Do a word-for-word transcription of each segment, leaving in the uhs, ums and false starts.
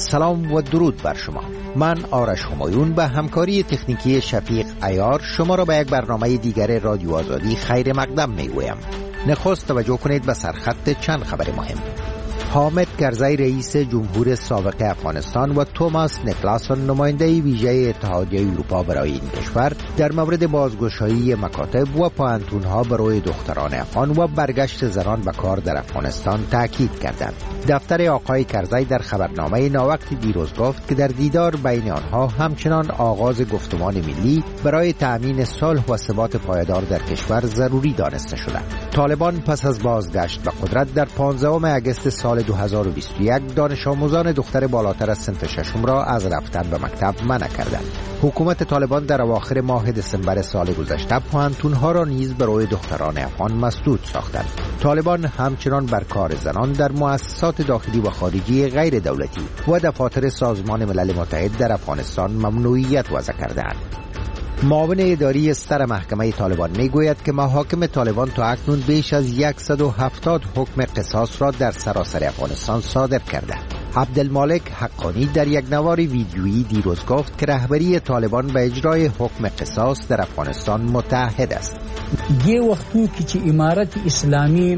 سلام و درود بر شما. من آرش همایون به همکاری تکنیکی شفیق عیار شما را به یک برنامه دیگر رادیو آزادی خیر مقدم میگویم. نخست توجه کنید به سرخط چند خبر مهم. حامد کرزی رئیس جمهور سابق افغانستان و توماس نیکلاسون نماینده ویژه اتحادیه اروپا برای این کشور در مورد بازگشایی مکاتب و پوهنتون‌ها برای دختران افغان و برگشت زنان به کار در افغانستان تاکید کردند. دفتر آقای کرزی در خبرنامه ناوقت دیروز گفت که در دیدار بین آنها همچنان آغاز گفتمان ملی برای تأمین صلح و ثبات پایدار در کشور ضروری دانسته شده. طالبان پس از بازگشت به قدرت در پانزدهم اگست سال دو هزار و بیست و یک دانش آموزان دختر بالاتر از صنف ششم را از رفتن به مکتب منع کردند. حکومت طالبان در اواخر ماه دسامبر سال گذشته پوهنتون‌ها را نیز برای دختران افغان مسدود ساختند. طالبان همچنان بر کار زنان در مؤسسات داخلی و خارجی غیر دولتی و دفاتر سازمان ملل متحد در افغانستان ممنوعیت وضع کردند. معاون اداری سر محکمه طالبان میگوید که محاکم طالبان تا اکنون بیش از صد و هفتاد حکم قصاص را در سراسر افغانستان صادر کرده. عبدالمالک حقانی در یک نوار ویدیویی دیروز گفت که رهبری طالبان به اجرای حکم قصاص در افغانستان متحد است. یه وختو که چه امارت اسلامی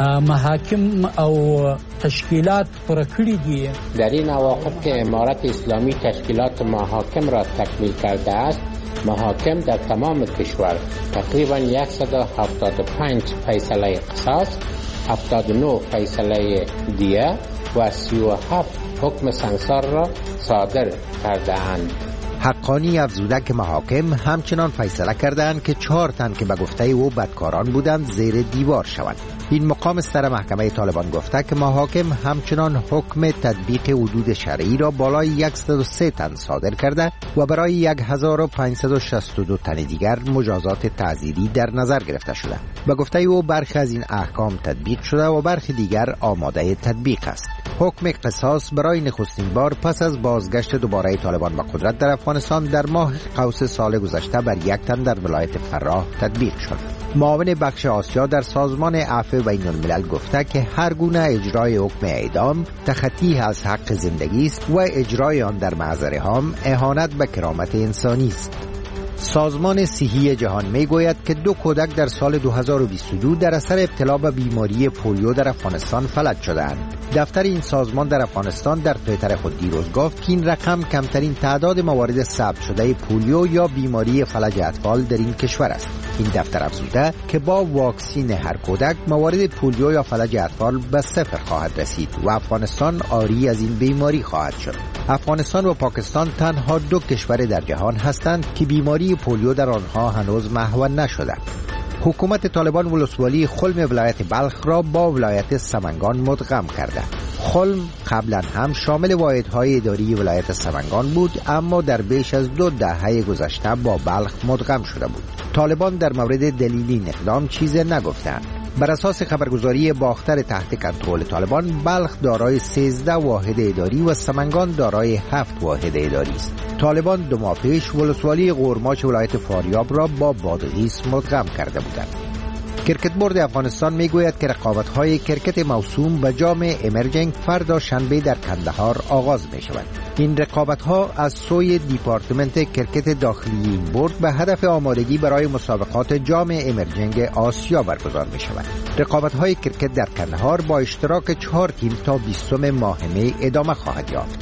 محاکم او تشکیلات پر کړی دي، در این مواقف که امارت اسلامی تشکیلات محاکم را تکمیل کرده است، محاکم در تمام کشور تقریبا صد و هفتاد و پنج فیصله قصاص، هفتاد و نه فیصله دیه و سی و هفت حکم سنگسار را صادر کرده اند. حقانی افزوده که محاکم همچنان فیصله کردند که چهار تن که به گفته او بدکاران بودند زیر دیوار شوند. این مقام سر محکمه طالبان گفته که محاکم همچنان حکم تطبیق حدود شرعی را بالای صد و سه تن صادر کرده و برای هزار و پانصد و شصت و دو تن دیگر مجازات تعزیری در نظر گرفته شده. به گفته او برخی از این احکام تطبیق شده و برخی دیگر آماده تطبیق است. حکم قصاص برای نخستین بار پس از بازگشت دوباره طالبان به قدرت در افغانستان در ماه قوس سال گذشته بر یک تن در ولایت فراه تطبیق شد. معاون بخش آسیا در سازمان عفو بین الملل گفته که هر گونه اجرای حکم اعدام تخطی از حق زندگی است و اجرای آن در محضر حام اهانت به کرامت انسانی است. سازمان صحی جهان میگوید که دو کودک در سال دو هزار و بیست و دو در اثر ابتلا به بیماری پولیو در افغانستان فلج شدند. دفتر این سازمان در افغانستان در توییتر خود دیروز گفت که این رقم کمترین تعداد موارد ثبت شده پولیو یا بیماری فلج اطفال در این کشور است. این دفتر افزوده که با واکسین هر کودک موارد پولیو یا فلج اطفال به صفر خواهد رسید و افغانستان عاری از این بیماری خواهد شد. افغانستان و پاکستان تنها دو کشور در جهان هستند که بیماری پولیو در آنها هنوز محو نشده. حکومت طالبان ولسوالی خلم ولایت بلخ را با ولایت سمنگان مدغم کرده. خلم قبلا هم شامل واحدهای اداری ولایت سمنگان بود، اما در بیش از دو دهه گذشته با بلخ مدغم شده بود. طالبان در مورد دلیل این اقدام چیزی نگفتند. بر اساس خبرگزاری باختر تحت کنترل طالبان، بلخ دارای سیزده واحد اداری و سمنگان دارای هفت واحد اداری است. طالبان دو ماه پیش ولسوالی قورماچ ولایت فاریاب را با بادغیس مدغم کرده بودند. کرکت بورد افغانستان میگوید که رقابت‌های کرکت موسوم به جام امرجنگ فردا شنبه در کندهار آغاز می‌شود. این رقابت‌ها از سوی دیپارتمنت کرکت داخلی این بورد به هدف آمادگی برای مسابقات جام امرجنگ آسیا برگزار می‌شود. رقابت‌های کرکت در کندهار با اشتراک چهار تیم تا بیستم ماه می ادامه خواهد یافت.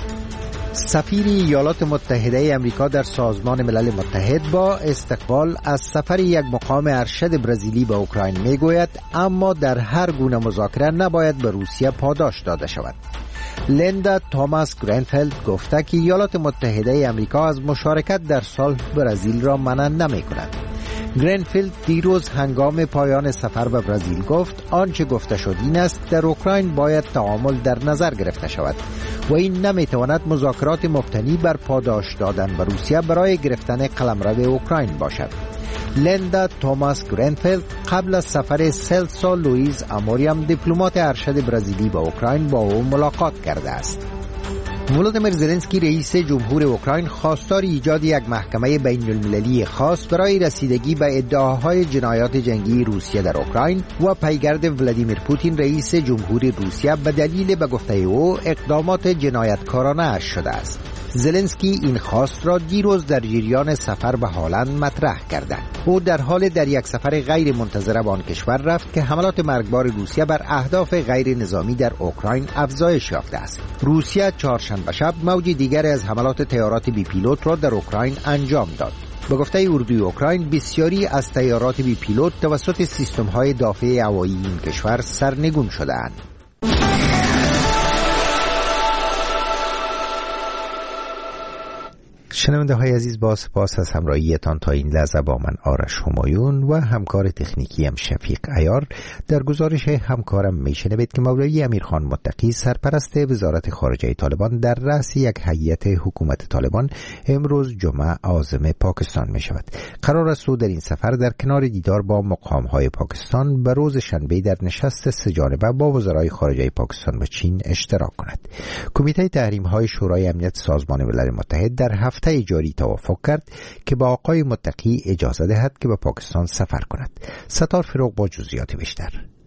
سفیر ایالات متحده آمریکا در سازمان ملل متحد با استقبال از سفر یک مقام ارشد برزیلی به اوکراین میگوید اما در هر گونه مذاکره نباید به روسیه پاداش داده شود. لیندا توماس گرینفیلد گفته که ایالات متحده آمریکا از مشارکت در صلح برزیل را منع نمی‌کند. گرینفیلد دیروز هنگام پایان سفر به برزیل گفت آنچه گفته شد این است در اوکراین باید تعامل در نظر گرفته شود و این نمیتواند مذاکرات مبتنی بر پاداش دادن به روسیه برای گرفتن قلمرو اوکراین باشد. لیندا توماس گرینفیلد قبل از سفر سلسا لوئیز اموریم دیپلمات ارشد برزیلی به اوکراین با او ملاقات کرده است. ولادیمیر زلنسکی رئیس جمهور اوکراین خواستار ایجاد یک محکمه بین المللی خاص برای رسیدگی به ادعاهای جنایات جنگی روسیه در اوکراین و پیگرد ولادیمیر پوتین رئیس جمهور روسیه به دلیل به گفته او اقدامات جنایتکارانه اش شده است. زلنسکی این خواست را دیروز در جریان سفر به هلند مطرح کرده. او در حال در یک سفر غیر منتظره به آن کشور رفت که حملات مرگبار روسیه بر اهداف غیر نظامی در اوکراین افزایش یافته است. روسیه چهارشنبه شب موج دیگر از حملات طیارات بی پیلوت را در اوکراین انجام داد. به گفته اردوی اوکراین بسیاری از طیارات بی پیلوت توسط سیستم‌های دافع هوایی این کشور سرنگون شده‌اند. شنونده های عزیز، با سپاس از همراهیتان تا این لحظه با من آرش همایون و همکار تکنیکی هم شفیق عیار. در گزارش همکارم میشنوید که مولوی امیرخان متقی سرپرست وزارت خارجه طالبان در رأس یک هیئت حکومت طالبان امروز جمعه عازم پاکستان می شود. قرار است او در این سفر در کنار دیدار با مقام های پاکستان به روز شنبه در نشست سه جانبه با وزرای خارجه پاکستان و چین اشتراک کند. کمیته تحریم های شورای امنیت سازمان ملل متحد در هفته جاری توافق کرد که با آقای متقی اجازه دهد که به پاکستان سفر کند. ستار فروغ با جزئیات بیشتر.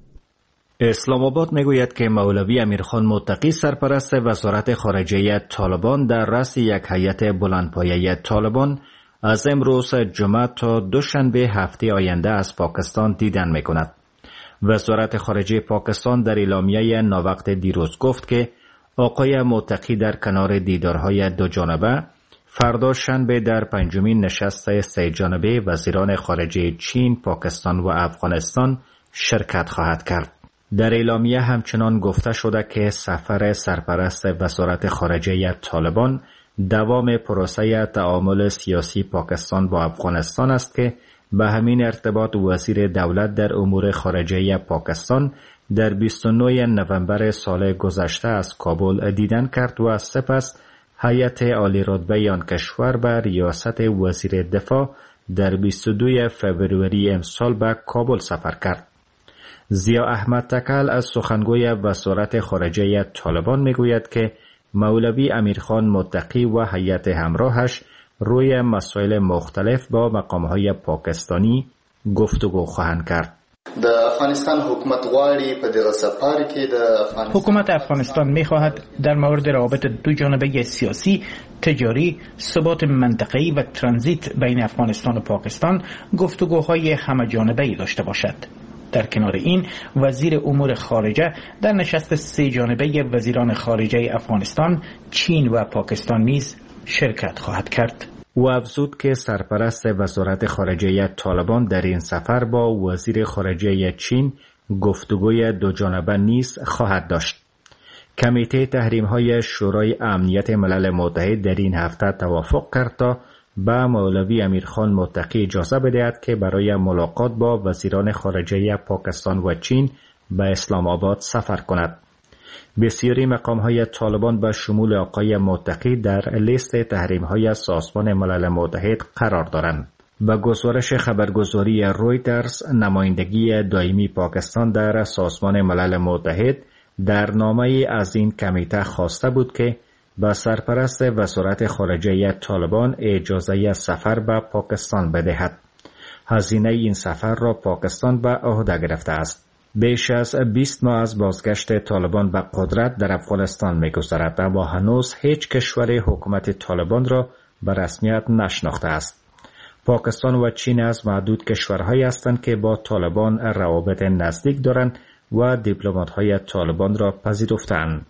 اسلام آباد میگوید که مولوی امیرخان متقی سرپرست وزارت خارجه طالبان در رأس یک هیئت بلندپایه طالبان از امروز جمعه تا دوشنبه هفته آینده از پاکستان دیدن میکند. وزارت خارجه پاکستان در اعلامیه ناوقت دیروز گفت که آقای متقی در کنار دیدارهای دو جانبه فردا شنبه در پنجمین نشست سه جانبه وزیران خارجه چین، پاکستان و افغانستان شرکت خواهد کرد. در اعلامیه همچنان گفته شده که سفر سرپرست وزارت خارجه طالبان دوام پروسه تعامل سیاسی پاکستان با افغانستان است که به همین ارتباط وزیر دولت در امور خارجه پاکستان در بیست و نه نوامبر سال گذشته از کابل دیدن کرد و سپس هیئت عالی رتبه آن کشور به ریاست وزیر دفاع در بیست و دو فوریه امسال به کابل سفر کرد. ضیا احمد تکل از سخنگوی وزارت خارجه طالبان میگوید که مولوی امیرخان متقی و هیئت همراهش روی مسائل مختلف با مقام‌های پاکستانی گفتگو خواهند کرد. د افغانستان حکومت غواړي په دغه سفر کې د افغانستان حکومت افغانستان می‌خواهد در مورد روابط دو جانبه سیاسی، تجاری، ثبات منطقه‌ای و ترانزیت بین افغانستان و پاکستان گفتگوهای همه جانبه‌ای داشته باشد. در کنار این وزیر امور خارجه در نشست سه جانبه وزیران خارجه افغانستان، چین و پاکستان نیز شرکت خواهد کرد. او افزود که سرپرست وزارت خارجه طالبان در این سفر با وزیر خارجه چین گفتگوی دو جانبه نیز خواهد داشت. کمیته تحریم‌های شورای امنیت ملل متحد در این هفته توافق کرد تا به مولوی امیرخان متقی اجازه بدهد که برای ملاقات با وزیران خارجه پاکستان و چین به اسلام آباد سفر کند. بسیاری مقام‌های طالبان به شمول آقای متقی در لیست تحریم‌های سازمان ملل متحد قرار دارند. به گزارش خبرگزاری رویترز، نمایندگی دائمی پاکستان در سازمان ملل متحد در نامه‌ای از این کمیته خواسته بود که به سرپرست وزارت خارجه طالبان اجازه سفر به پاکستان بدهد. هزینه این سفر را پاکستان به عهده گرفته است. بیش از بیست ماه از بازگشت طالبان به قدرت در افغانستان می‌گذرد و هنوز هیچ کشور حکومت طالبان را به رسمیت نشناخته است. پاکستان و چین از معدود کشورهایی هستند که با طالبان روابط نزدیک دارند و دیپلمات‌های طالبان را پذیرفته‌اند.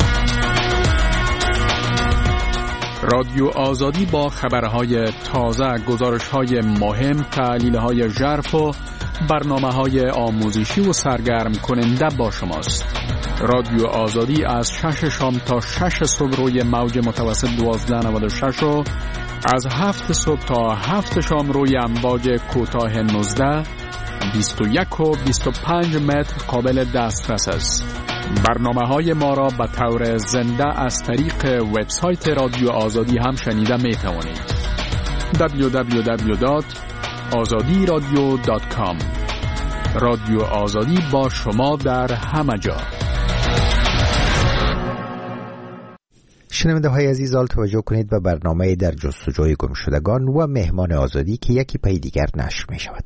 رادیو آزادی با خبرهای تازه، گزارش‌های مهم، تحلیل‌های ژرف و برنامه‌های آموزشی و سرگرم کننده با شماست. رادیو آزادی از شش شام تا شش صبح روی موج متوسط دوازده نود و شش و از هفت صبح تا هفت شام روی امواج کوتاه نوزده، بیست و یک و بیست و پنج متر قابل دسترس است. برنامه‌های ما را به طور زنده از طریق وبسایت رادیو آزادی هم شنیده می توانید. دبلیو دبلیو دبلیو دات آزادی رادیو دات کام. رادیو آزادی با شما در همه جا. شنونده های عزیز، آل توجه کنید به برنامه در جستجوی گمشدگان و مهمان آزادی که یکی پی دیگر نشر می شود.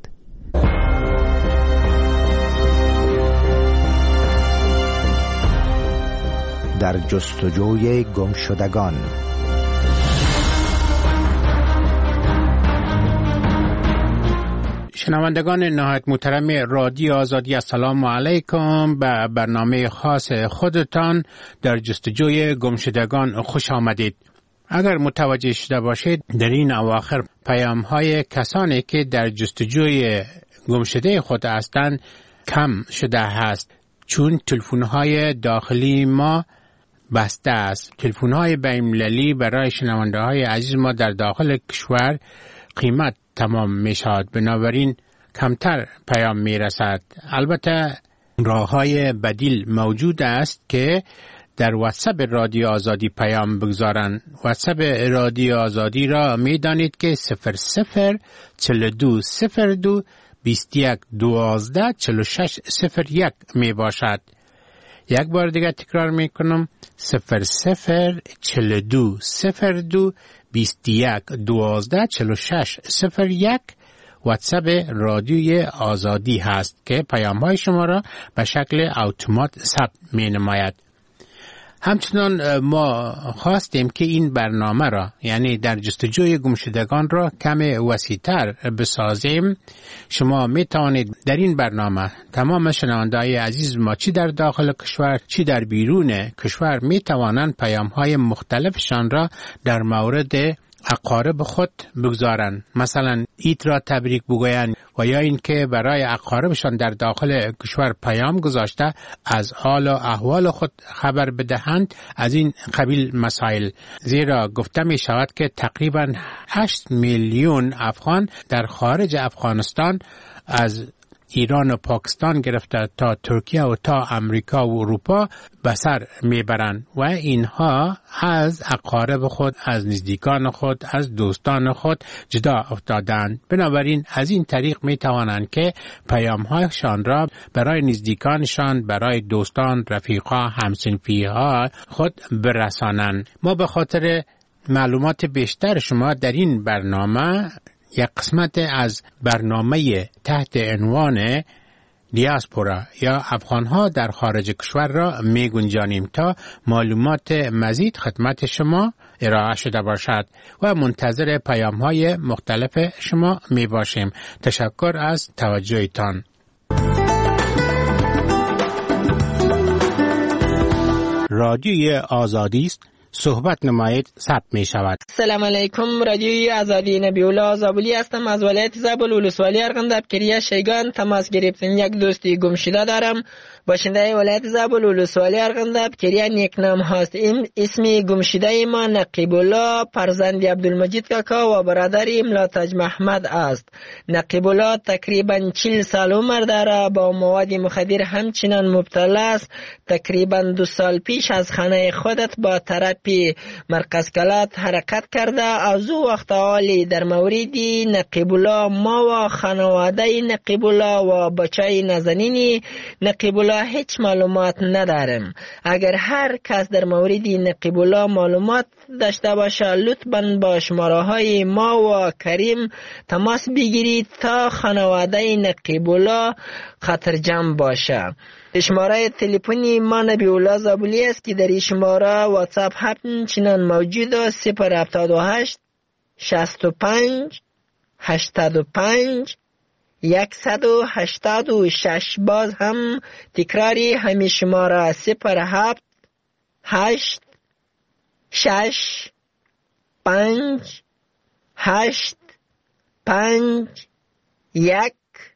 در جستجوی گمشدگان. شنوندگان نهایت محترم رادیو آزادی، السلام علیکم. به برنامه خاص خودتان در جستجوی گمشدگان خوش آمدید. اگر متوجه شده باشید در این اواخر پیام های کسانی که در جستجوی گمشده خود هستند کم شده است، چون تلفن های داخلی ما بسته است. تلفن های بین‌المللی برای شنونده های عزیز ما در داخل کشور قیمت تمام می شود، بنابراین کمتر پیام می رسد. البته راه های بدیل موجود است که در واتساپ رادیو آزادی پیام بگذارن. واتساپ رادیو آزادی را می دانید که صفر صفر چل دو صفر دو بیست یک دوازده چل شش صفر یک می باشد. یک بار دیگه تکرار می کنم، صفر صفر چل دو صفر دو بیست یک دوازده چل شش صفر یک واتساپ رادیوی آزادی هست که پیام های شما را به شکل اتومات ثبت می نماید. همچنان ما خواستیم که این برنامه را، یعنی در جستجوی گمشدگان را کم وسیع‌تر بسازیم. شما می توانید در این برنامه تمام شنونده‌های عزیز ما چی در داخل کشور چی در بیرون کشور می توانند پیام های مختلفشان را در مورد اقارب خود بگذارند. مثلا عید را تبریک بگویند و یا اینکه برای اقاربشان در داخل کشور پیام گذاشته از حال و احوال خود خبر بدهند. از این قبیل مسائل، زیرا گفته می شود که تقریبا هشت میلیون افغان در خارج افغانستان از ایران و پاکستان گرفته تا ترکیه و تا امریکا و اروپا به سر میبرند و اینها از اقارب خود، از نزدیکان خود، از دوستان خود جدا افتادند. بنابراین از این طریق میتوانند که پیام‌هایشان را برای نزدیکانشان، برای دوستان، رفیقا، همسنفی‌ها خود برسانند. ما به خاطر معلومات بیشتر شما در این برنامه یک قسمت از برنامه تحت عنوان دیاسپورا یا افغانها در خارج کشور را می گنجانیم تا معلومات مزید خدمت شما ارائه شده باشد و منتظر پیام های مختلف شما می باشیم. تشکر از توجهتان. رادیوی آزادی است، صحبت نمایید ثبت می شود. سلام علیکم. رادیوی آزادی نبی‌الله زابلی هستم از ولایت زابل ولسوالی ارغنداب کریه شیگان تماس گرفتم. یک دوستی گمشده دارم، باشنده ولایت زابل ولسوالی ارغنداب کریه نیکنام هست. این اسمی گمشده ما نقیب الله فرزند عبدالمجید کاکا و برادر ملاتاج محمد است. نقیب الله تقریبا چهل سال عمر داره، با مواد مخدر همچنان مبتلا است. تقریبا دو سال پیش از خانه خودت با تراپی مرکز کلات حرکت کرده. از او وقت حالی در موردی نقیب الله ما و خانواده نقیب الله و بچه نازنین نقیب الله هیچ معلومات ندارم. اگر هر کس در مورد نقیب الله معلومات داشته باشه لطفاً با شماره های ما و کریم تماس بگیرید تا خانواده نقیب الله خطرجم باشه. شماره تلفنی ما نبی‌الله زابلی است که در این شماره واتساپ همچنان موجود است. صفر هفتاد و هشت شصت و پنج هشتاد و پنج صد و هشتاد و شش. باز هم تکراری همین شماره صفر هفت هشت شش پنج هشت پنج یک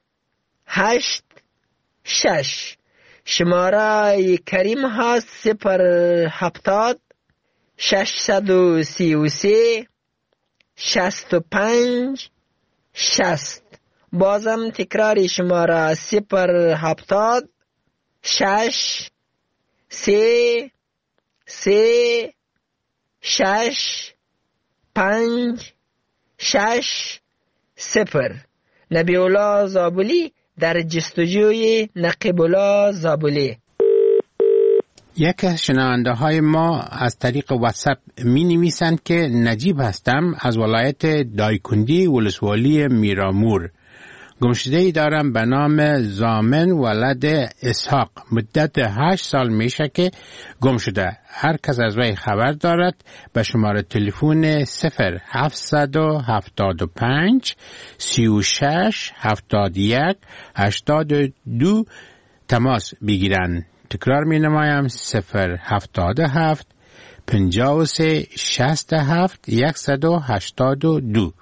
هشت شش. شماره کریم هست صفر هفتاد ششصد و سی و سه شصت و پنج شصت. بازم تکراری شماره صفر هفتاد شش سه سه شش پنج شش صفر. نبی‌الله زابلی در جستجوی نقیب الله زابلی. یک از شنونده های ما از طریق واتساپ می نویسند که نجیب هستم از ولایت دایکندی ولسوالی میرامور. گمشده‌ای دارم به نام زامن ولد اسحاق. مدت هشت سال میشه که گم شده. هر کس از وی خبر دارد به شماره تلفن صفر هفتصد و هفتاد و پنج سی و شش هفتاد و یک هشتاد و دو تماس بگیرند. تکرار می نمایم صفر هفتاد و هفت پنجاه و سه شصت و هفت صد و هشتاد و دو.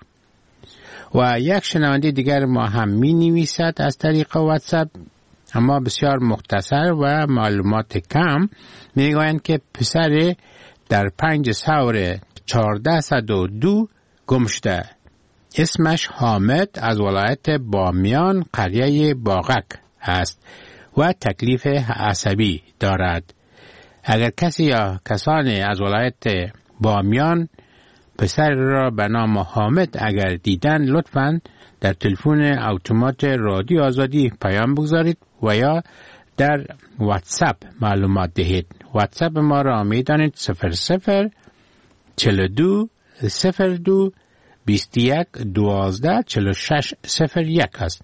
و یک شنونده دیگر ما هم می نویسد از طریق واتساپ، اما بسیار مختصر و معلومات کم. می گویند که پسر در پنج سور چهارده صد و دو گم شده. اسمش حامد از ولایت بامیان قریه باغک است و تکلیف عصبی دارد. اگر کسی یا کسانی از ولایت بامیان پسر را به نام حامد اگر دیدن، لطفاً در تلفن اتومات رادیو آزادی پیام بگذارید و یا در واتساپ معلومات دهید. واتساپ ما را می دانید صفر صفر چهل و دو صفر دو بیست و یک دوازده چهل و شش صفر یک است.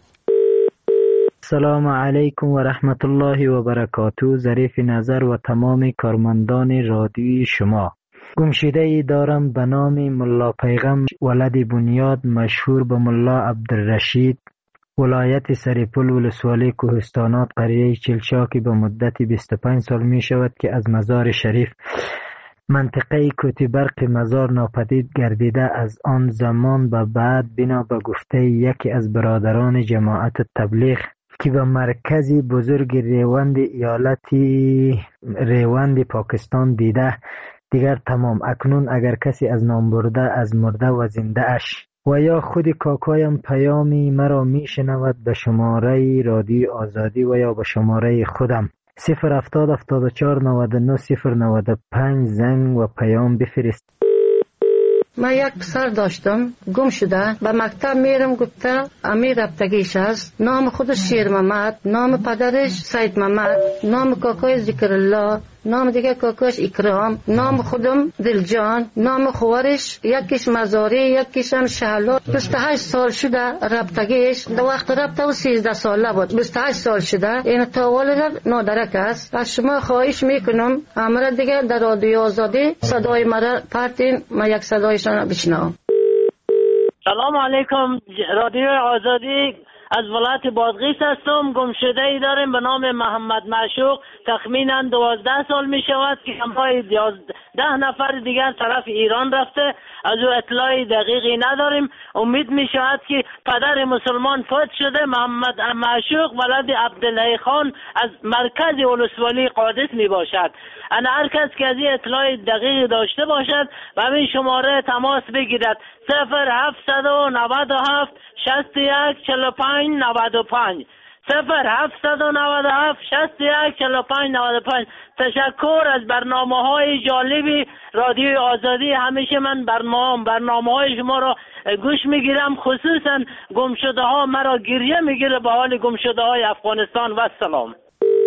السلام علیکم و رحمت الله و برکاته. ظریف نظر و تمام کارمندان رادیوی شما. گمشده‌ای دارم به نام ملا پیغم ولد بنیاد مشهور به ملا عبدالرشید، ولایت سرپل ولسوالی کوهستانات قریه چلچاکی. به مدت بیست و پنج سال می شود که از مزار شریف منطقه کوتی برق مزار ناپدید گردیده. از آن زمان به بعد بنا به گفته یکی از برادران جماعت تبلیغ که به مرکزی بزرگ ریوند ایالتی ریوند پاکستان دیده، دیگر تمام. اکنون اگر کسی از نام برده از مرده و زنده اش و یا خود کاکایم پیامی مرا می شنود به شماره رادیو آزادی و یا به شماره خودم صفر هفتاد هفتاد و چهار نود و نه صفر نود و پنج زنگ و پیام بفرست. من یک پسر داشتم گم شده. به مکتب میرم، گفته امیر رفتگیش است. نام خودش شیر محمد، نام پدرش سید محمد، نام کاکای ذکر الله، نام دیگه کاکاش اکرام، نام خودم دلجان، نام خوارش یکیش مزاری یکیش هم شهلا. بیست و هشت سال شده رفتگیش. در وقت رفته و سیزده ساله بود. بیست و هشت سال شده. این تا والد نادرک است. از شما خواهش میکنم امر دیگه در رادیو آزادی صدای مرا پرتین، ما یک صدایشان بشنوم. سلام علیکم. رادیو آزادی از ولایت بادغیس هستم. گمشده ای داریم به نام محمد معشوق. تخمینا دوازده سال می شود که همراه ده نفر دیگر طرف ایران رفته. از او اطلاع دقیقی نداریم. امید می شود که پدر مسلمان فوت شده. محمد معشوق ولد عبدالله خان از مرکز ولسوالی قادس می باشد. انا هر کس که از این اطلاع دقیق داشته باشد و همین شماره تماس بگیرد صفر هفتصد و نود و هفت شصت و یک چهل و پنج نود و پنج صفر هفتصد و نود و هفت شصت و یک چهل و پنج نود و پنج. تشکر از برنامه های جالبی رادیو آزادی. همیشه من برنامه برنامه های شما را گوش میگیرم، خصوصا گمشده ها مرا گریه میگیره به حال گمشده های افغانستان. و سلام.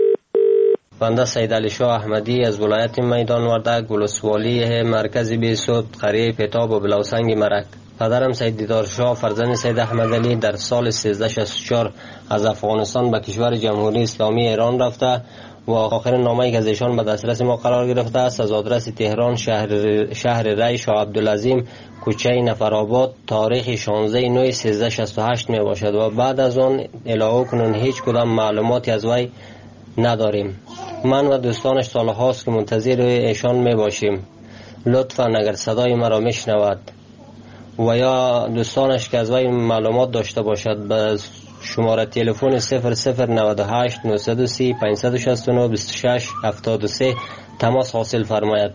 بنده سید علی شاه احمدی از ولایت میدان وردک ولسوالی مرکز بیسود قریه پتاب و بلوسنگ مرک. پدرم سید دیدار شاه فرزند سید احمد علی در سال سیزده شصت و چهار از افغانستان به کشور جمهوری اسلامی ایران رفته و آخرین نامه‌ای که از ایشان به دسترس ما قرار گرفته است از آدرس تهران شهر شهر ری شاه عبدالعظیم کوچه نفرآباد تاریخ شانزده نه سیزده شصت و هشت می باشد و بعد از آن الهو کنون هیچ کدام معلوماتی از وی نداریم. من و دوستانش سالهاست که منتظر ایشان می باشیم. لطفاً اگر صدای مرا میشنود و یا دوستانش که از وی معلومات داشته باشد به شماره تلفن صفر صفر نود و هشت نهصد و سی پانصد و شصت و نه بیست و شش هفتاد و سه تماس حاصل فرماید.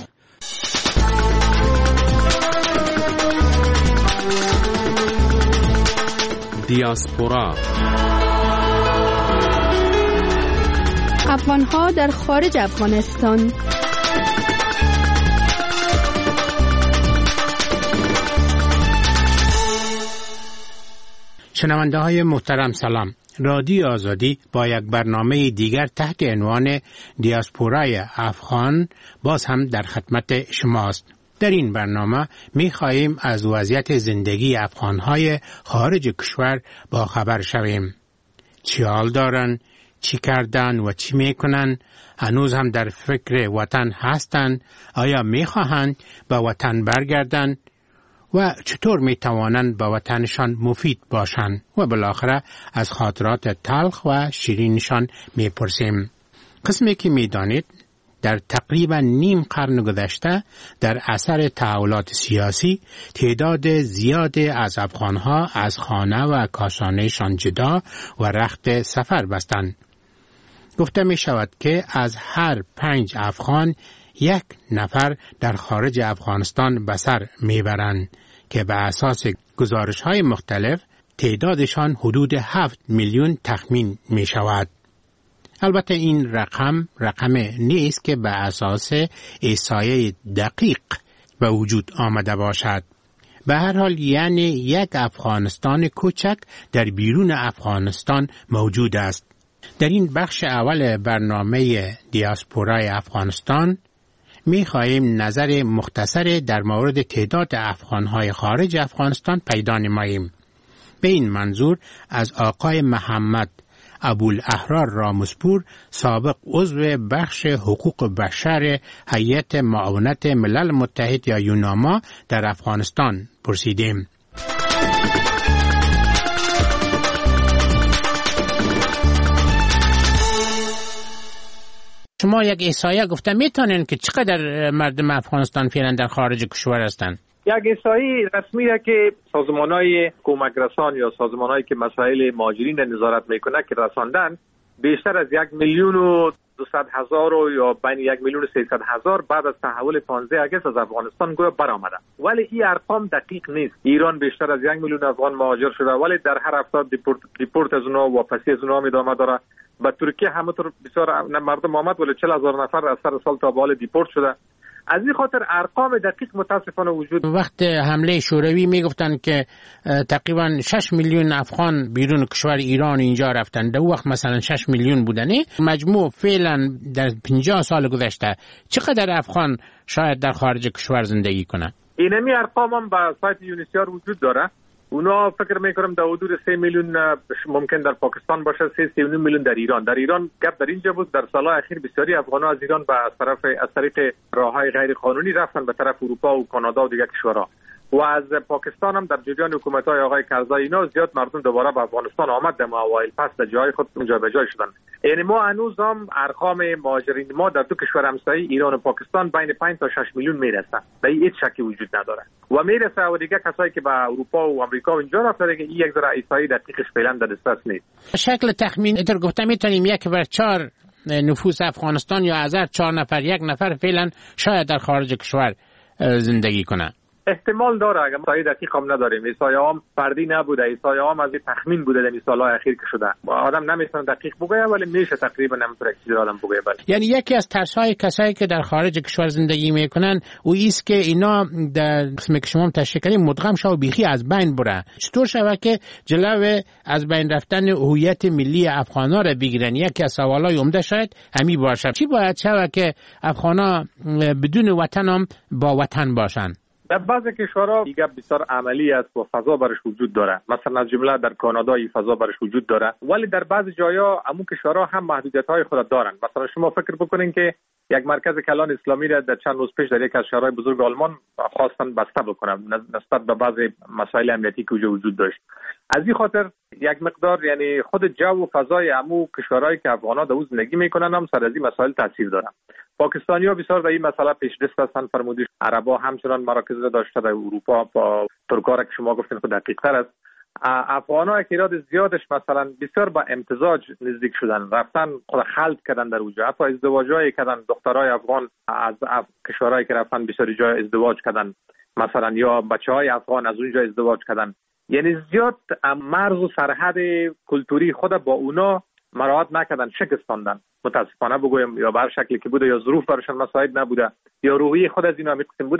دیاسپورا افغان‌ها در خارج افغانستان. شنونده های محترم سلام. رادیو آزادی با یک برنامه دیگر تحت عنوان دیاسپورای افغان باز هم در خدمت شماست. در این برنامه می خواهیم از وضعیت زندگی افغانهای خارج کشور با خبر شویم. چی حال دارن، چی کردن و چی می کنن، هنوز هم در فکر وطن هستند، آیا می خواهند به وطن برگردن و چطور می توانند به وطنشان مفید باشند و بالاخره از خاطرات تلخ و شیرینشان می پرسیم. قسمی که می دانید در تقریبا نیم قرن گذشته در اثر تحولات سیاسی تعداد زیادی از افغانها از خانه و کاشانهشان جدا و رخت سفر بستند. گفته می شود که از هر پنج افغان یک نفر در خارج افغانستان به سر می برند که به اساس گزارش های مختلف تعدادشان حدود هفت میلیون تخمین می شود. البته این رقم رقم نیست که به اساس احصایه دقیق به وجود آمده باشد. به هر حال یعنی یک افغانستان کوچک در بیرون افغانستان موجود است. در این بخش اول برنامه دیاسپورای افغانستان می خواهیم نظر مختصر در مورد تعداد افغانهای خارج افغانستان پیدا نماییم. به این منظور از آقای محمد ابوالاحرار رامسپور سابق عضو بخش حقوق بشر هیئت معاونت ملل متحد یا یوناما در افغانستان پرسیدیم. شما یک احصایه گفته میتونین که چقدر مردم افغانستان فعلا در خارج کشور هستند؟ یک احصایی رسمی است که سازمان‌های کمک رسان یا سازمان‌هایی که مسائل مهاجرین نظارت میکنه که رساندن بیشتر از یک میلیون و دویست هزار و یا بین یک میلیون و سیصد هزار بعد از تحول پانزده آگوست از افغانستان گویا برآمده. ولی این ارقام دقیق نیست. ایران بیشتر از یک میلیون افغان مهاجر شده ولی در هر هفته دیپورت دیپورت از اونها واپسی از اونها ادامه داره. به ترکیه همونطور بسیار مردم آمد ولی چهل هزار نفر از سر سال تا به حال دیپورت شده. از این خاطر ارقام دقیق متاسفانه وجود. وقت حمله شوروی میگفتن که تقریبا شش میلیون افغان بیرون کشور ایران اینجا رفتن. در وقت مثلا شش میلیون بودنی. مجموع فعلا در پنجاه سال گذشته چقدر افغان شاید در خارج کشور زندگی کنن؟ اینمی ارقام هم به سایت یونیسیار وجود داره. اونا فکر میکنم در حدود سه میلیون ممکن در پاکستان باشه، سه سه میلیون در ایران. در ایران گپ در اینجا بود در سالهای اخیر بسیاری افغان‌ها از ایران به طرف از طریق راههای غیر قانونی رفتن به طرف اروپا و کانادا و دیگر کشورها. و از پاکستان هم در جریان حکومت‌های آقای کرزای اینا زیاد مردم دوباره به افغانستان آمد در اوایل پس در جای خود اونجا به جای شدن. یعنی ما هنوز هم ارقام مهاجرین ما در دو کشور همسایه ایران و پاکستان بین پنج تا شش میلیون میرسه. در این هیچ شکی وجود نداره. و میرسه و دیگه کسایی که به اروپا و آمریکا و اینجا رفتن که این یک ذره احصایی دقیقش فعلا در دسترس نیست. شکل تخمین اتر گفتم میتونیم یک بر چهار نفوس افغانستان یا از هر چهار نفر یک نفر فعلا شاید در خارج کشور زندگی کنه. احتمال داره اگر احصای دقیق هم نداریم. احصای هم فردی نبوده، احصای هم از تخمین بوده در سالهای اخیر که شده. آدم نمیتونه دقیق بگه ولی میشه تقریبا نمیتونه چیزی آدم بگه. بله. یعنی یکی از ترس‌های کسایی که در خارج کشور زندگی میکنن او است که اینا در قسمی که شما تشریح کردید مدغم شو بیخی از بین بره. چطور شود که جلو از بین رفتن هویت ملی افغانا را بگیرن؟ یکی از سوالای عمده شاید همین باشه. چی باید شود که افغانا بدون وطن هم با وطن باشن؟ در بعضی کشورها دیگه بسیار عملی است و فضا برش وجود داره. مثلا از جمله در کانادا این فضا برش وجود داره. ولی در بعضی جاها همون کشورها هم محدودیت‌های خود دارن. مثلا شما فکر بکنین که یک مرکز کلان اسلامی را در چند روز پیش در یک از شهرهای بزرگ آلمان خواستن بسته بکنن نسبت به بعضی مسائل امنیتی که وجود داشت. از این خاطر یک مقدار یعنی خود جو و فضای عمو کشورهایی که افغان‌ها در اون زندگی میکنن هم سر از این مسائل تاثیر داره. پاکستانی‌ها بسیار در این مسئله پیشرفت هستند. فرمودید عرب‌ها همچنان مراکز داشته در اروپا با ترک‌ها که شما گفتین خود دقیق‌تر است. افغان‌ها تعداد زیادش مثلا بسیار با امتزاج نزدیک شدن، رفتن خود خلط کردن در اونجا، حتی ازدواج‌های کردن. دخترای افغان از کشورهایی که رفتن بسیاری جای ازدواج کردن مثلا، یا بچه‌های افغان از اونجا ازدواج کردن. یعنی زیاد مرز و سرحد کلتوری خود با اونا مراعات نکردن، شکستاندن. متاسفانه بگویم یا به هر شکلی که بوده یا ظروف براشون مساعد نبوده یا روحیه خود از اینا میقسم بوده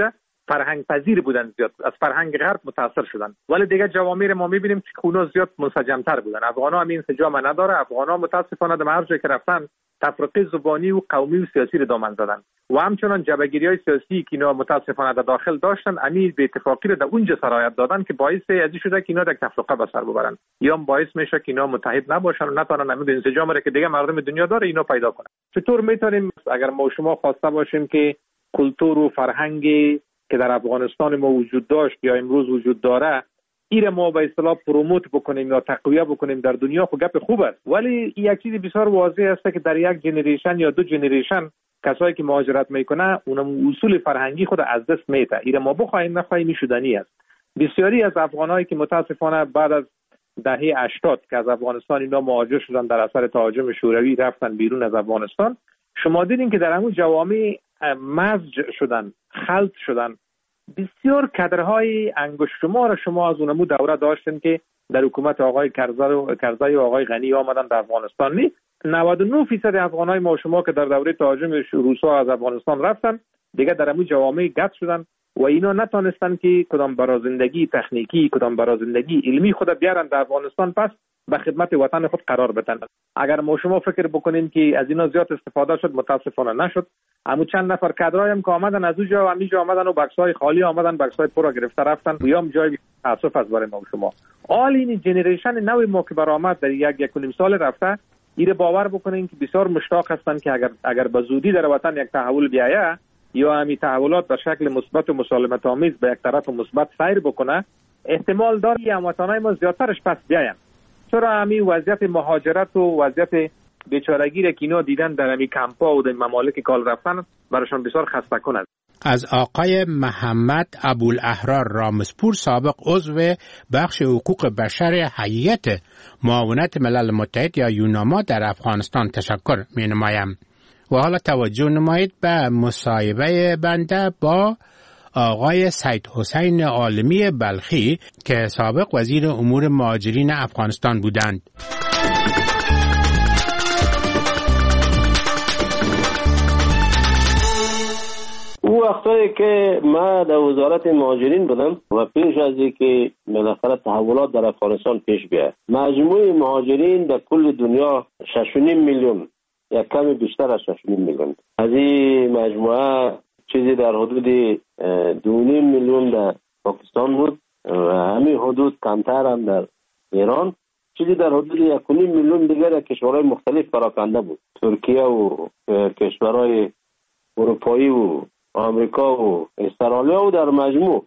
فرهنگ پذیر بودن، زیاد از فرهنگ غرب متاثر شدن. ولی دیگه جوامع ما میبینیم که اونا زیاد منسجم‌تر بودن. افغان‌ها هم این انسجام نداره. افغان‌ها متاسفانه در هر جایی که رفتن تفرقه زبانی و قومی و سیاسی رو دامن زدن و همچنان جبهه‌گیری‌های سیاسی که اینا متاسفانه در داخل داشتن، امیر به اتفاقی رو در اونجا سرایت دادن که باعث ازی شده که اینا در تفرقه به سر ببرن، یا باعث میشه که اینا متحد نباشن و نتونن همین انسجام رو که دیگه مردم دنیا داره اینا پیدا کنن. چطور میتونیم اگر ما شما خواسته باشیم که کلتور و فرهنگی که در افغانستان ما وجود داشت یا امروز وجود داره ایره ما به اصطلاح پروموت بکنیم یا تقویت بکنیم در دنیا، خب گپ خوب است، ولی یک چیز بسیار واضح است که در یک جنریشن یا دو جنریشن کسایی که مهاجرت میکنه اونم اصول فرهنگی خود از دست میده. ایره ما بخوایم نخواهیم میشدنی است. بسیاری از افغانایی که متاسفانه بعد از دهه هشتاد که از افغانستان اینا مهاجر شدن در اثر تهاجم شوروی رفتن بیرون از افغانستان، شما دیدین که در همون جوامع مزج شدن، خلط شدن. بسیار کادرهای انگشت شمار شما از اونمو دوره داشتن که در حکومت آقای کرزی و آقای غنی آمدن در افغانستان. نی نود و نه درصد افغانای ما شما که در دوره تهاجم روسا از افغانستان رفتن دیگه در همون جوامع گت شدن و اینا نتونستن که کدام برای زندگی تکنیکی کدام برای زندگی علمی خود بیارن در افغانستان، پس به خدمت وطن خود قرار بدن. اگر ما شما فکر بکنین که از اینا زیاد استفاده شد، متاسفانه نشد. همون چند نفر کادرای هم که آمدن از اونجا و همینجا آمدن و بکس‌های خالی آمدن، بکس‌های پر را گرفته رفتن و یا هم جای تاسف از برای ما شما. آل این جنریشن نوی ما که برآمد در یک یک و نیم سال رفته، ایره باور بکنین که بسیار مشتاق هستن که اگر اگر به زودی در وطن یک تحول بیاید یا همین تحولات به شکل مثبت و مسالمت آمیز به یک طرف مثبت سیر بکنه، احتمال داره هموطنای ما زیادترش پس بیاین. چرا همین وضعیت مهاجرت و وضعیت بیچارگی را که اینا دیدن در همین کمپا و در ممالک کال رفتن براشون بسیار خسته کنند. از آقای محمد ابوالاحرار رامسپور، سابق عضو بخش حقوق بشر هیئت معاونت ملل متحد یا یوناما در افغانستان تشکر می نمایم. و حالا توجه نمایید به مصاحبه بنده با آقای سید حسین عالمی بلخی که سابق وزیر امور مهاجرین افغانستان بودند. او وقتایی که ما در وزارت مهاجرین بودم و پیش از اینکه بالاخره تحولات در افغانستان پیش بیاد، مجموع مهاجرین در کل دنیا شش و نیم میلیون، یک کمی بیشتر از شش و نیم میلیون. از این مجموعه چیزی در حدود دو و نیم میلیون در پاکستان بود و همین حدود کمتر هم در ایران، چیزی در حدود یک و نیم میلیون دیگر در کشورهای مختلف پراکنده بود. ترکیه و کشورهای اروپایی و آمریکا و استرالیا و در مجموع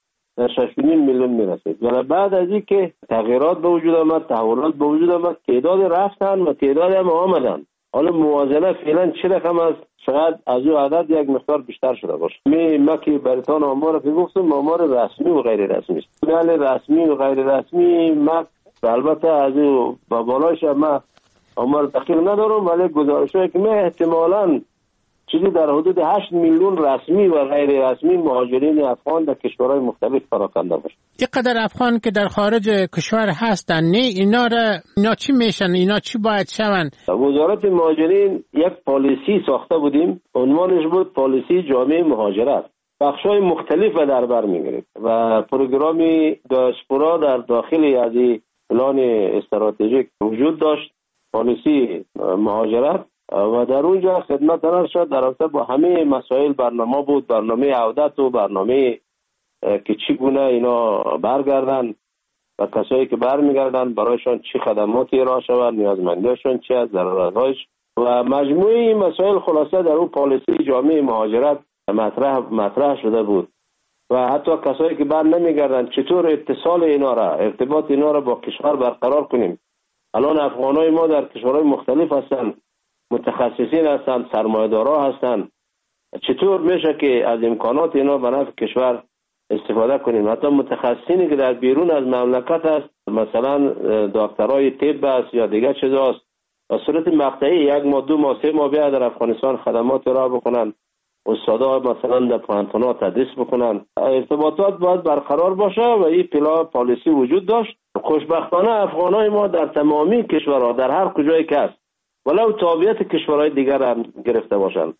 در شش و نیم میلیون میرسید. ولی بعد از این که تغییرات به وجود آمد، تحولات به وجود آمد، تعداد رفتن و تعداد هم آمدن. حالا موازنه فعلا چه رقم است؟ شاید از او عدد یک مقدار بیشتر شده باشه. می ما که براتون آمار که گفتم آمار رسمی و غیر رسمی است. بله رسمی و غیر رسمی ما البته از او با بالایش ما آمار دقیق ندارم، ولی گزارشایی که ما احتمالاً چیزی در حدود هشت میلیون رسمی و غیر رسمی مهاجرین افغان در کشورهای مختلف پراکنده باشه. اینقدر افغان که در خارج کشور هستن، نه اینا را اینا چی میشن؟ اینا چی باید شون؟ وزارت مهاجرین یک پالیسی ساخته بودیم، عنوانش بود پالیسی جامع مهاجرت. بخش‌های مختلف را در بر می‌گرفت و پروگرامی دیاسپورا در داخل از این پلان استراتژیک وجود داشت، پالیسی مهاجرت، و در اونجا خدمت ارشد در رابطه با همه مسائل برنامه بود، برنامه عودت و برنامه که چگونه اینا برگردن و کسایی که برمیگردن برایشان چی خدماتی ارائه شود، نیازمندیشون چی است، ضرورت‌هاش و مجموعه این مسائل خلاصه در اون پالیسی جامع مهاجرت مطرح مطرح شده بود. و حتی کسایی که بر نمیگردن چطور اتصال اینا را، ارتباط اینا را با کشور برقرار کنیم. الان افغانای ما در کشورهای مختلف هستن، متخصصین هستند، سرمایه‌دارا هستند، چطور میشه که از امکانات اینا به نفع کشور استفاده کنیم؟ حتی متخصصینی که در بیرون از مملکت هست، مثلا دکترای طب است یا دیگر چیزاست، به صورت مقطعی یک ماه دو ماه سه ماه بیا در افغانستان خدمات را بکنن، استادا مثلا در پانتونا تدریس بکنن. ارتباطات باید برقرار باشه و این پلا پالیسی وجود داشت. خوشبختانه افغانای ما در تمامی کشورها در هر کجای که هست ولو تابعیت کشورهای دیگر هم گرفته باشند،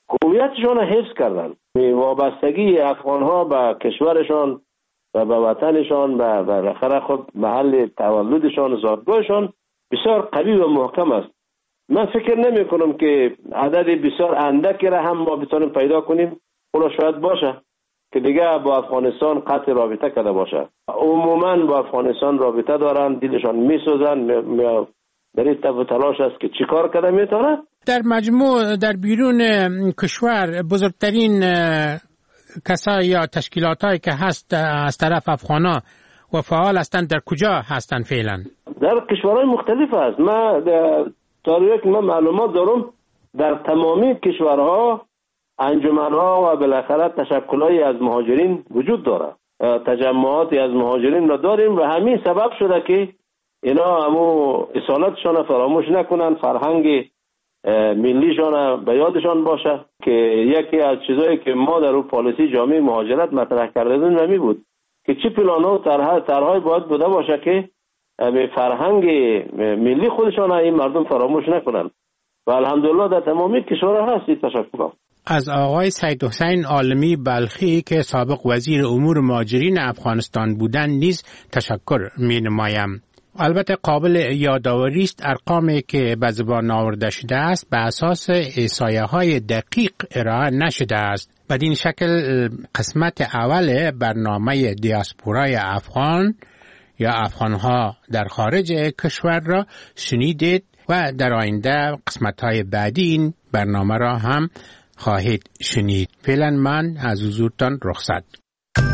هویتشان را حفظ کردن. وابستگی افغانها به کشورشان و به وطنشان و بالاخره خود محل تولدشان، زادگاهشان بسیار قوی و محکم است. من فکر نمی کنم که عدد بسیار اندکی را هم ما بتونیم پیدا کنیم. اونا شاید باشه که دیگه با افغانستان قطع رابطه کرده باشه. عموما با افغانستان رابطه دارن، دلشان میسوزن، در این طب تلاش است که چیکار کرده میتونه. در مجموع در بیرون کشور بزرگترین کسایی یا تشکیلاتایی که هست از طرف افغانا و فعال هستند در کجا هستند فعلا؟ در کشورهای مختلف است. ما طوری که من معلومات دارم در تمامی کشورها انجمنها و بالاخره تشکلایی از مهاجرین وجود داره. تجمعاتی از مهاجرین را داریم و همین سبب شده که اینا همو اصالتشان فراموش نکنن، فرهنگ ملیشان به یادشان باشه که یکی از چیزایی که ما در اون پالیسی جامعه مهاجرت مطرح کرده بودیم نمی بود که چی پلان‌ها و طرح‌های باید بوده باشه که به فرهنگ ملی خودشان این مردم فراموش نکنن و الحمدلله در تمامی کشورها هست این تشکل. از آقای سید حسین عالمی بلخی که سابق وزیر امور مهاجرین افغانستان بودند نیز تشکر می نمایم. البته قابل یادآوری است ارقامی که به زبان آورده شده است به اساس احصایه‌های دقیق ارائه نشده است. بدین شکل قسمت اول برنامه دیاسپورای افغان یا افغانها در خارج کشور را شنیدید و در آینده قسمت‌های بعدی این برنامه را هم خواهید شنید. فعلا من از حضورتان رخصت.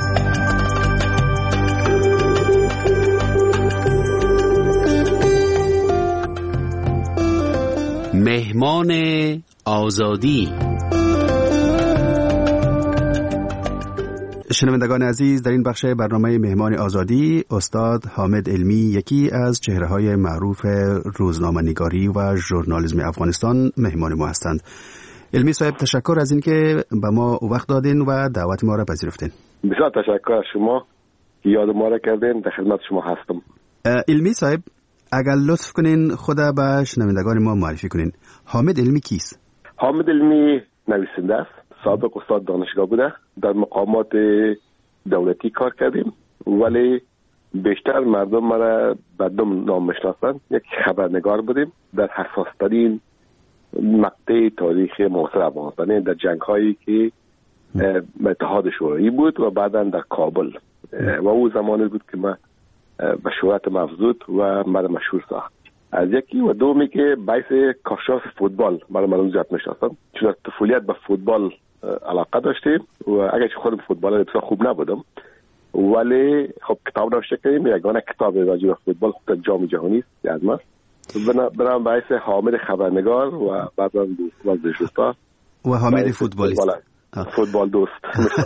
مهمان آزادی. شنوندگان عزیز، در این بخش برنامه مهمان آزادی استاد حامد علمی، یکی از چهره‌های معروف روزنامه‌نگاری و ژورنالیسم افغانستان، مهمان ما هستند. علمی صاحب، تشکر از اینکه به ما وقت دادین و دعوت ما را پذیرفتین. بسیار تشکر از شما که یاد ما را کردین. در خدمت شما هستم. علمی صاحب، اگر لطف کنین خدا به شنوندگان ما معرفی کنین. حامد علمی کیست؟ حامد علمی نویسنده است. سابق استاد دانشگاه بوده. در مقامات دولتی کار کردیم ولی بیشتر مردم مرا بدم نام میشناسند. یک خبرنگار بودیم در حساسترین مقطع تاریخ معاصر افغانستان، در جنگ هایی که اتحاد شوروی بود و بعدا در کابل و او زمانی بود که من به شهرت مفزود و مرا مشهور ساخت. از یکی و دومی که باعث کاشف فوتبال مرا مردم زیاد میشناسند، چون از طفولیت به فوتبال علاقه داشتیم و اگرچه خودم فوتبال بسیار خوب نبودم ولی خب کتاب نوشته کردیم. یگانه کتاب راجع به فوتبال خب جام جهانی است از ما. برام باعث حامد خبرنگار و بعدا ورزش و حامد فوتبالیست، فوتبال دوست.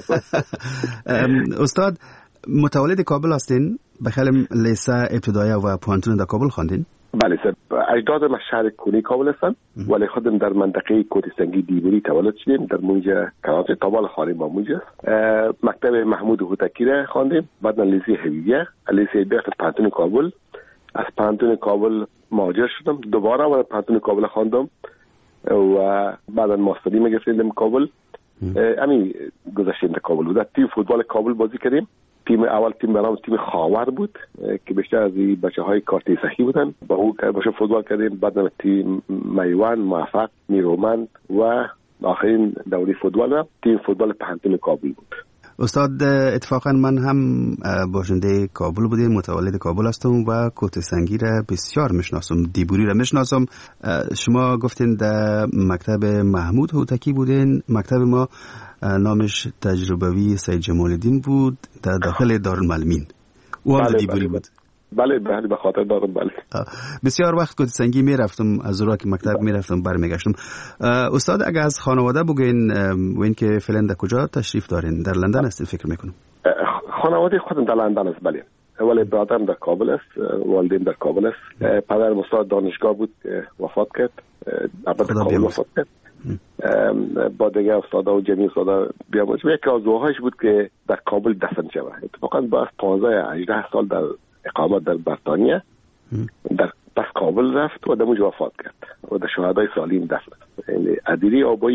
استاد متولد کابل هستین؟ بخیر لیسه ابتدایی و پانتون در کابل خواندین؟ بله سر، اجداد ما شهر کونی کابل هستن ولی خودم در منطقه کوت سنگی دیبوری تولد شدیم. در اونجا کلاس تابال خانه با اونجا مکتب محمود هوتکی را خواندیم. بعد لیسه حبیبیه، لیسه حبیبیه پانتون کابل. از پانتون کابل مهاجر شدم، دوباره و پانتون کابل خواندم و بعدا ماستری میگرفتیم کابل. همین گذشتیم در کابل بود. تیم فوتبال کابل بازی کردیم. تیم اول تیم برام تیم خاور بود که بیشتر از این بچه‌های کارتی صحیح بودن. با او باشه فوتبال کردیم. بعد تیم میوان، موفق، نیرومند و آخرین دوره فوتبال تیم فوتبال پانتون کابل بود. استاد اتفاقا من هم باشنده کابل بودم، متولد کابل هستم و کوت سنگی را بسیار میشناسم، دیبوری را میشناسم. شما گفتین در مکتب محمود هوتکی بودین. مکتب ما نامش تجربوی سید جمال الدین بود در داخل دارالمعلمین. او هم دیبوری بود. بله بله به خاطر دارم. بله بسیار وقت کوت سنگی میرفتم، از اونجا که مکتب میرفتم برمیگشتم. استاد اگر از خانواده بگین و اینکه فعلا در کجا تشریف دارین؟ در لندن هستین فکر میکنم. خانواده خودم در لندن است. بله ولی برادرم در کابل است، والدین در کابل است. پدرم استاد دانشگاه بود، وفات کرد. البته کابل وفات کرد. با دیگه استادا و جمعی استادا بیاموز. یکی از دوهایش بود که در کابل دفن شود. اتفاقا با پانزده هجده سال در اقامت در بریتانیا در پس کابل رفت و در اونجا وفات کرد و در شهدای سالین دفن. یعنی ادیری آبایی ما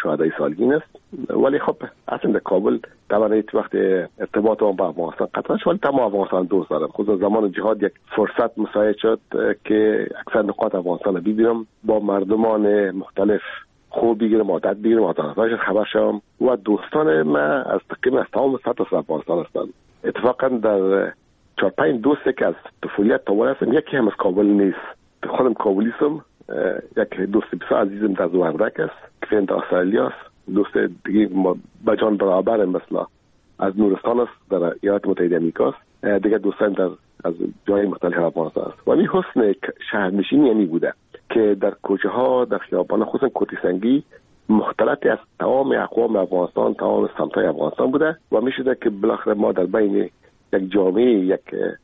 شهدای سالگین است. ولی خب اصلا در کابل طبعا هیچ وقت ارتباط ما با افغانستان قطع نشد، ولی تمام افغانستان دوست دارم. خصوصا زمان جهاد یک فرصت مساعد شد که اکثر نقاط افغانستان رو ببینم، با مردمان مختلف خوب بگیرم، عادت بگیرم، عادتهایش خبر شوم. و دوستان ما از تقریبا از تمام سطح افغانستان هستند. اتفاقا در چهار پنج دوستی که از طفولیت تا ول هستم، یکی هم از کابل نیست. خودم کابلیستم. یک دوست بسیار عزیزم در وردک است که در استرالیا است. دوست دیگه با جان برابر مثلا از نورستان است، در ایالات متحده آمریکا است. دیگه دوستان در از جای مختلف افغانستان است. و این حسن شهرنشینی یعنی بوده که در کوچه ها، در خیابان، خصوصا کوتی سنگی، مختلطی از تمام اقوام افغانستان، تمام سمت‌های افغانستان بوده و میشده که بالاخره ما در بین یک جامعه، یک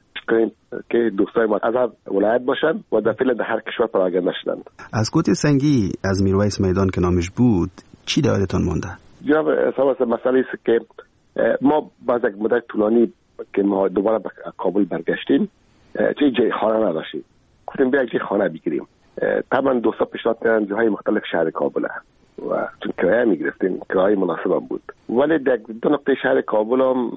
که دوستای ما از هر ولایت باشند و در فعل در هر کشور پراگنده شدند. از کوتی سنگی از میرویس میدان که نامش بود چی در یادتان مونده؟ جناب حساب مسئله است که ما بعد از مدت طولانی که ما دوباره به کابل برگشتیم، چه جای خانه نداشتیم. گفتیم بیا جای خانه بگیریم. طبعا دوستا پیشنهاد کردن جاهای مختلف شهر کابل و چون کرایه میگرفتیم، کرایه مناسب هم بود. ولی در دو نقطه شهر کابل هم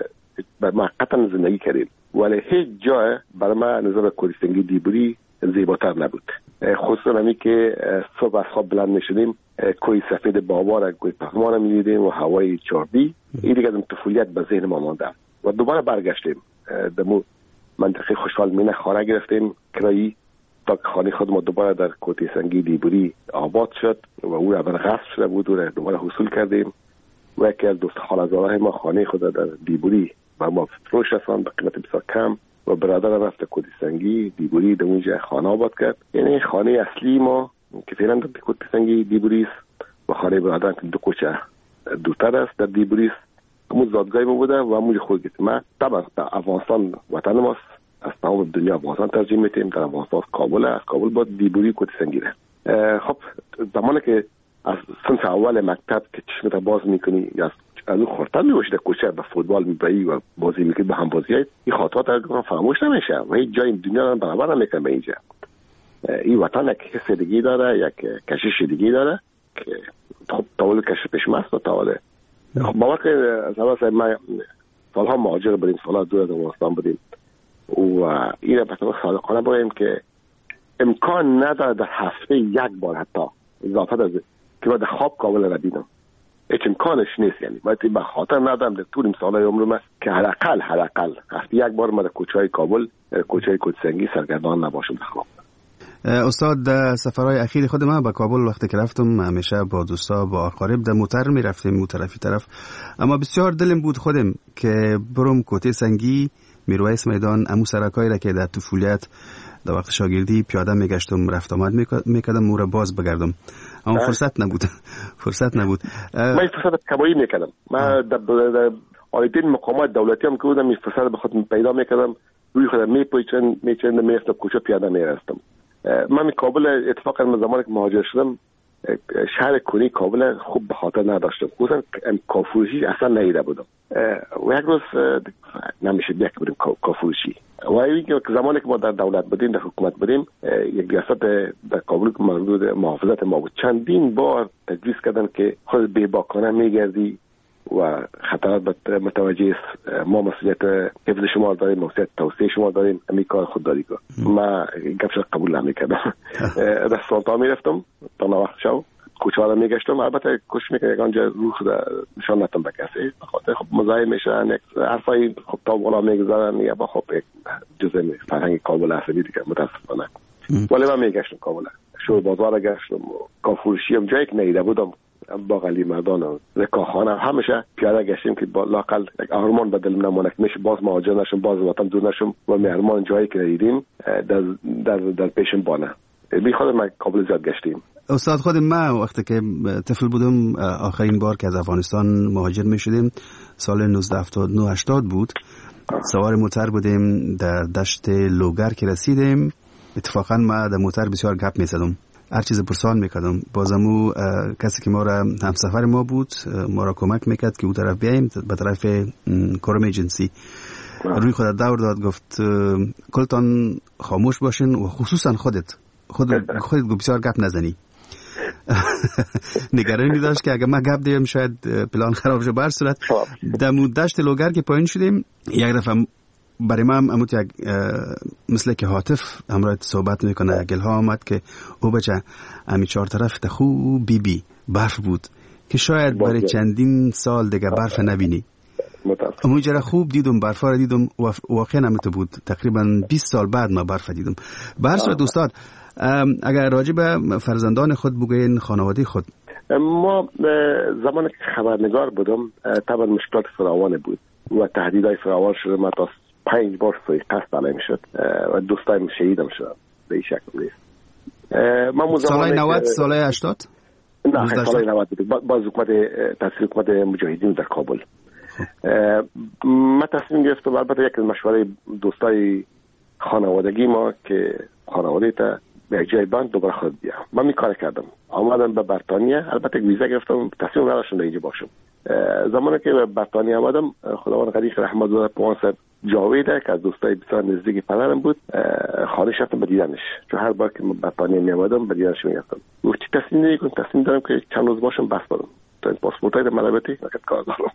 موقتا زندگی کردیم، ولی هیچ جای برای ما نظر کوتی سنگی دیبوری زیباتر نبود. خصوصا همی که صبح از خواب بلند میشدیم، کوی سفید بابا، کوی پهلوان میدیدیم و هوای چاربی. این دیگه از طفولیت به ذهن ما مانده و دوباره برگشتیم. در منطقه خوشحال مینه خانه گرفتیم کرایی تا خانه خود ما دوباره در کوتی سنگی دیبوری آباد شد و او اول غصب شده بود و دوباره حصول کردیم. و یکی از دوست خاله‌زاده ما خانه خود در دیبوری با ما فروش رساند به قیمت بسیار کم و برادر رفت کوتی سنگی دیبوری در اونجا خانه آباد کرد. یعنی خانه اصلی ما که فعلا در کوتی سنگی دیبوری است و خانه برادر که دو کوچه دورتر است در دیبوری است. همون زادگاه ما بوده و همون خود گفتیم. ما طبعا در افغانستان وطن ماست، از تمام دنیا افغانستان ترجیح میدیم. در افغانستان کابل است، کابل با دیبوری کوتی سنگی است. خب زمانی که از صنف اول مکتب که چشمت باز میکنی یا از اون خورتن میباشی در کوچه به فوتبال میبایی و بازی میکنی به هم بازی های این خاطرات در فراموش نمیشه و هیچ جای دنیا برابر نمیکنه به اینجا. این وطن یک حس دیگه داره، یک کشش دیگه داره که خب طول کشش پیش ماست و طول خب باور که از اول ما سالها مهاجر بودیم، سالها دور از افغانستان بودیم و این را به طور صادقانه بگیم که امکان نداره در هفته یک بار حتی اضافه از که بعد خواب کابل را ببینم، هیچ امکانش نیست. یعنی باید به خاطر ندارم در طول سالهای عمرم که حداقل حداقل هفته یک بار ما در کوچه‌های کابل، کوچه‌های کوتی سنگی سرگردان نباشم در خواب. استاد در سفرهای اخیر خود من به کابل وقتی که رفتم همیشه با دوستا با اقارب در موتر می رفتیم اون طرفی طرف، اما بسیار دلم بود خودم که برم کوتی سنگی، میرویس میدان، امو سرکایی را که در طفولیت در وقت شاگردی پیاده میگشتم رفت آمد میکردم او را باز بگردم، اما فرصت نبود فرصت نبود من فرصت کبایی میکردم. من در آیدین مقامات دولتی هم که بودم این فرصت به خود پیدا میکردم، روی خودم میپویچن میچند میرفتم کوچه پیاده میرفتم. من کابل اتفاقا من زمانی که مهاجر شدم شهر کنی کابل خوب به خاطر نداشتم، خصوصا کافروشی اصلا ندیده بودم و یک روز نمیشه بیاک بودیم کافروشی و این که زمانی که ما در دولت بودیم، در حکومت بودیم، یک ریاست در کابل که مردود محافظت ما بود، چندین بار تجویز کردن که خود بیباکانه میگردی و خطرات متوجه است، ما مسئولیت حفظ شما داریم، مسئولیت توسعه شما داریم، همین کار خود داری کن. ما گپش قبول نمیکردم. در سلطان میرفتم تا وقت شو کوچه ها میگشتم، البته کوشش میکنم یکانجا روح نشان نتم به کسی بخاطر خب مزاحم میشن، حرفای خب تا بالا میگذارن یا با خب جزء فرهنگ کابل هست دیگه متاسفانه. ولی من میگشتم کابل، شو بازار گشتم، کافروشی هم جایی که نیده بودم، باقلی مردان و رکاخانه همیشه پیاده گشتیم که با لاقل یک آرمان بدلم نمونه که میشه باز مهاجر نشم، باز وطن دور نشم و مهرمان جایی که دیدیم در در در پیشم بانه. بی خود ما کابل زیاد گشتیم. استاد خود ما وقتی که طفل بودم آخرین بار که از افغانستان مهاجر می شدیم سال نوزده هفتاد و نه هشتاد بود، سوار موتر بودیم در دشت لوگر که رسیدیم، اتفاقا ما در موتر بسیار گپ می زدم، هر چیز پرسان میکردم. بازمو کسی که ما را همسفر ما بود ما را کمک میکرد که او طرف بیاییم به طرف کورم جنسی، روی خودت دور داد، گفت کلتان خاموش باشین و خصوصا خودت خود خودت بسیار گپ نزنی. نگرانی داشت که اگه ما گپ دیم شاید پلان خراب شه. بر صورت در دشت لوگر که پایین شدیم یک دفعه برای ما هم اموت یک مثل که هاتف همراه صحبت میکنه گلها آمد که او بچه امی چهار طرف تا خوب بی بی برف بود که شاید برای چندین سال دیگه برف نبینی. اون جره خوب دیدم برف را دیدم واقعا همت بود. تقریبا بیست سال بعد ما برف دیدم. بر صورت استاد اگر راجع به فرزندان خود بگوین خانواده خود. ما زمان که خبرنگار بودم طبعا مشکلات فراوان بود و تهدیدهای فراوان شده. ما تا پنج بار سوی قصد علیم شد و دوستایم شهیدم شدم به این شکل نیست. سالهای نود سالهای هشتاد؟ نه سالهای نود بود. باز حکومت تأثیر حکومت مجاهدین در کابل. ما تصمیم گرفتم البته یک مشوره دوستای خانوادگی ما که خانواده تا به یک جای بند دوباره خود بیام. من می کار کردم آمدم به بریتانیا. البته ویزا گرفتم تصمیم نداشتم اینجا باشم. زمانی که به بریتانیا آمدم خداوند غریق رحمت الله پانصد جاوید که از دوستای بسیار نزدیک پدرم بود خانه شفتم به دیدنش. چون هر بار که به بریتانیا می آمدم به دیدنش می رفتم. گفت چی تصمیم نمی‌کنم؟ تصمیم دارم که چند روز باشم بس بدم. تا این پاسپورتای ملاباتی وقت کار دارم.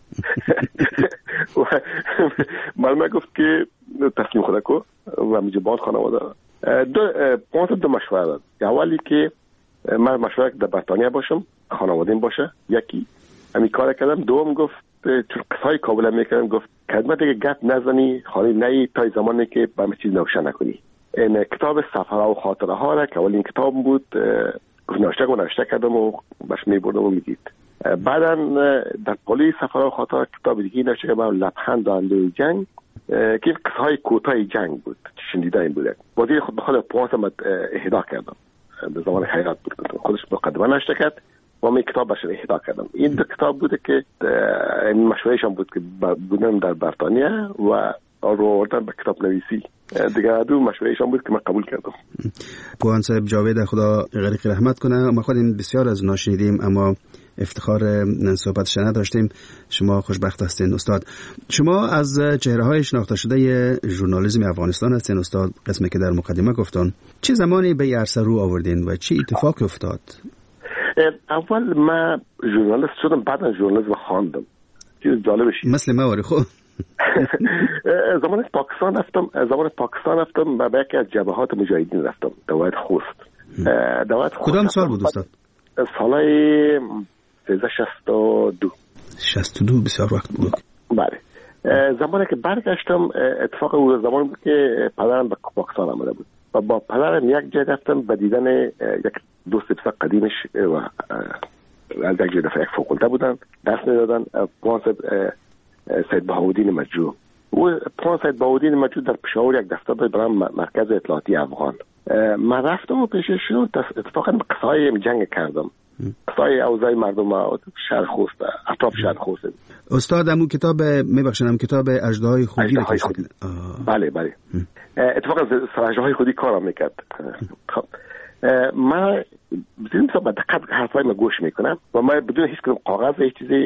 من گفت که تصمیم خود کو و همینجا باز خانواده دو پانصد دو مشوره داد. اولی که من مشوره در بریتانیا باشم خانواده‌ام باشه یکی همین کار کردم. دوم گفت چون قصهای کابل میکردم گفت کدمه دیگه گپ نزنی خانه نهی تا زمانی که به همه چیز نوشته نکنی. این کتاب سفرها و خاطره ها را که اولین کتاب بود گفت نوشته و نوشته کردم و بش میبردم و میدید. بعدا در پالی سفرها و خاطره کتاب دیگه نوشته کردم لبخند آینده جنگ که قصهای کوتاه جنگ بود شنیده این بوده. بازی خود بخواد پانصد اهدا کردم به زمان حیات بود. خودش مقدمه نوشته کرد و من کتاب بشه اهدا کردم. این دو کتاب بوده که این مشورهشان بود که بودم در بریتانیا و رو آوردن به کتاب نویسی. دیگه دو مشورهشان بود که من قبول کردم. پوان صاحب جاوید خدا غریق رحمت کنه. ما خودیم بسیار از اونا شنیدیم اما افتخار صحبتش نداشتیم. شما خوشبخت هستین استاد. شما از چهره های شناخته شده ژورنالیسم افغانستان هستین استاد. قسمی که در مقدمه گفتن چه زمانی به عرصه رو آوردین و چه اتفاقی افتاد؟ اول من ژورنالیست شدم بعد ژورنالیسم خواندم. چیز جالبش مثل ما ولی خب زمان پاکستان رفتم زمان پاکستان رفتم و به یکی از جبهات مجاهدین رفتم دوایت خوست. دوایت خوست کدام سال بود استاد؟ سالای سیزده شصت و دو. شصت و دو بسیار وقت بود. بله. زمانی که برگشتم اتفاق او زمان بود که پدرم به پاکستان آمده بود و با پدرم یک جای رفتم به دیدن یک دوست بسیار قدیمش و از یک جای دفعه یک فوق‌العاده بودن دست میدادن. پانصد سید بهاءالدین مجروح و پانصد بهاءالدین مجروح در پشاور یک دفتر داشت برای مرکز اطلاعاتی افغان. من رفتم و پیشش شد اتفاقا قصای جنگ کردم. قصای اوضاع مردم شهر خوست اطراف شهر خوست. استاد همون کتاب میبخشنم کتاب اژدهای خودی رو خودی. بله بله اتفاقا اژدهای خودی کارم میکرد. خب من بدون تا به دقت حرفای ما گوش میکنم و من بدون هیچ کدوم کاغذ هیچ چیزی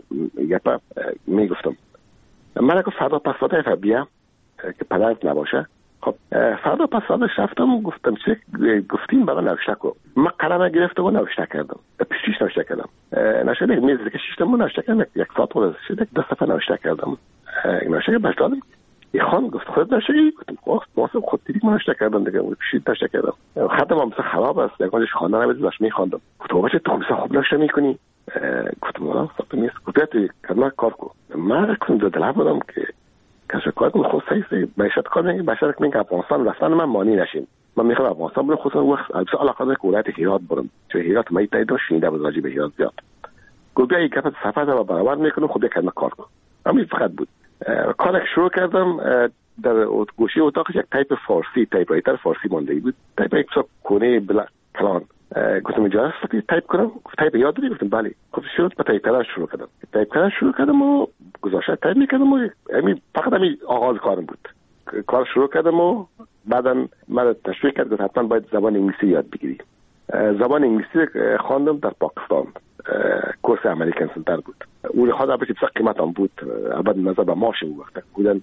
گپا میگفتم. من گفت فردا پس فردا بیا که پدرت نباشه. خب فردا پس فردا رفتم گفتم چه گفتیم برای نوشته کو. من قلم گرفتم و نوشته کردم. پیشش نوشته کردم. نوشته میز که شیشتم نوشته کردم یک ساعت واسه شده دو صفحه نوشته کردم. نوشته باش دادم. خان گفت خود نوشته گفتم خب واسه خود دیگه نوشته کردم دیگه پیشش نوشته کردم. خطم هم مثلا خراب است. یکانش خواندن نمیدونم داشت میخواندم. گفت بچه تو مثلا خوب نوشته میکنی. گفتم والا خب نیست. گفت کدوم کار کو. من کدوم دلم بودم که کسی کار کنم خود سعی معیشت کار نگی بشر که میگه افغانستان رفتن من مانی نشیم. من میخوام افغانستان برم خصوصا وقت البته علاقه دارم که ولایت هرات برم. چون هرات می تایید شنیده بود راجع به هرات زیاد. گفت بیا یک دفعه سفر رو برابر میکنم خود یک کلمه کار کنم. همین فقط بود. کارک شروع کردم در گوشه اتاقش یک تایپ فارسی تایپ رایتر فارسی مونده بود. تایپ یک سو کونه بلا کلان. گفتم اجازه است تایپ کنم. گفت تایپ یاد داری؟ گفتم بله. خب شروع به تایپ کردن شروع کردم. تایپ کردن شروع کردم و گذاشته تایپ میکردم و همین فقط همین آغاز کارم بود. کار شروع کردم و بعدا من تشویق کرد که حتما باید زبان انگلیسی یاد بگیری. زبان انگلیسی خواندم در پاکستان. کورس امریکن سنتر بود. اون خود البته بسیار قیمت هم بود. البته نظر به ماش اون وقت بودن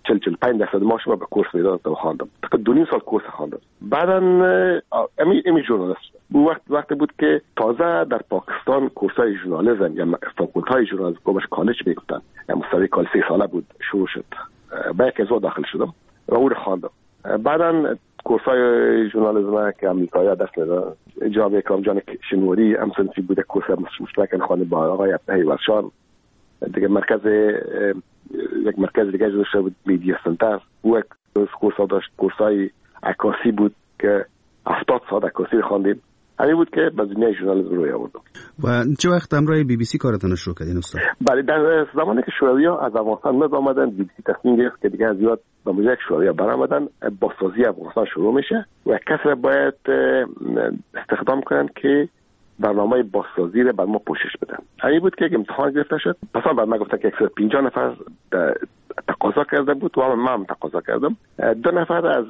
چهل چهل و پنج درصد معاش ما به کورس میداد و خواندم. تقریبا دو نیم سال کورس خواندم. بعداً امی امی ژورنالیست بود. وقت وقتی بود که تازه در پاکستان کورسای ژورنالیسم یا فاکولتای ژورنالیسم کومش کالج میگفتن. یا مستوی کال سه ساله بود شروع شد. با یک از داخل شدم و او رو خواندم. بعداً کورسای ژورنالیسم که آمریکایی دست میداد. جناب اکرام جان شنوری هم سنفی بود کورس مشترک خواند با آقای عبدالحی ورشان. دیگه مرکز یک مرکز دیگه داشته بود میدیا سنتر. او یک کورس داشت کورسای عکاسی بود که هفتاد ساعت عکاسی خواندیم. همین بود که به دنیای ژورنالیسم روی آوردم. و چه وقت همراه بی بی سی کارتون شروع کردین استاد؟ بله در زمانی که شوروی‌ها از افغانستان نزد آمدن بی بی سی تصمیم گرفت که دیگه زیاد به موجب شوروی‌ها برآمدن بازسازی افغانستان شروع میشه و کسی باید استخدام کنن که برنامه بازسازی رو بر ما پوشش بدن. همین بود که امتحان گرفته شد. مثلا بعد ما گفتن که صد و پنجاه نفر تقاضا کرده بود و من هم تقاضا کردم. دو نفر از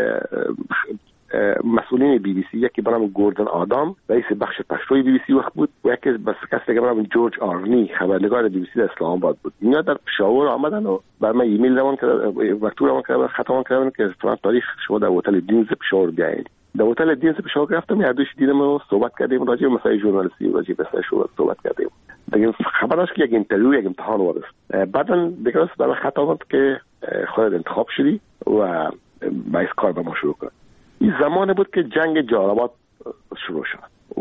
مسئولین بی بی سی، یکی به نام گوردن آدام رئیس بخش پشتوی بی بی سی وقت بود و یکی بس کسی دیگه به نام جورج آرنی خبرنگار بی بی سی در اسلام آباد بود. اینا در پشاور آمدن و بر من ایمیل روان کردن، مکتوب روان کردن، خط روان کردن که فلان تاریخ شما در هتل دینز پشاور بیاین. در هتل دینز پشاور رفتم، هر دوش دیدم و صحبت کردیم راجع به مسائل ژورنالیستی و راجع به مسائل صحبت کردیم. دیگه خبر داشت که یک اینترویو یک امتحان وارد. بعداً دیگه برای خط آمد که خودت انتخاب شدی و باید کار با ما شروع کنی. این زمان بود که جنگ جالاباد شروع شد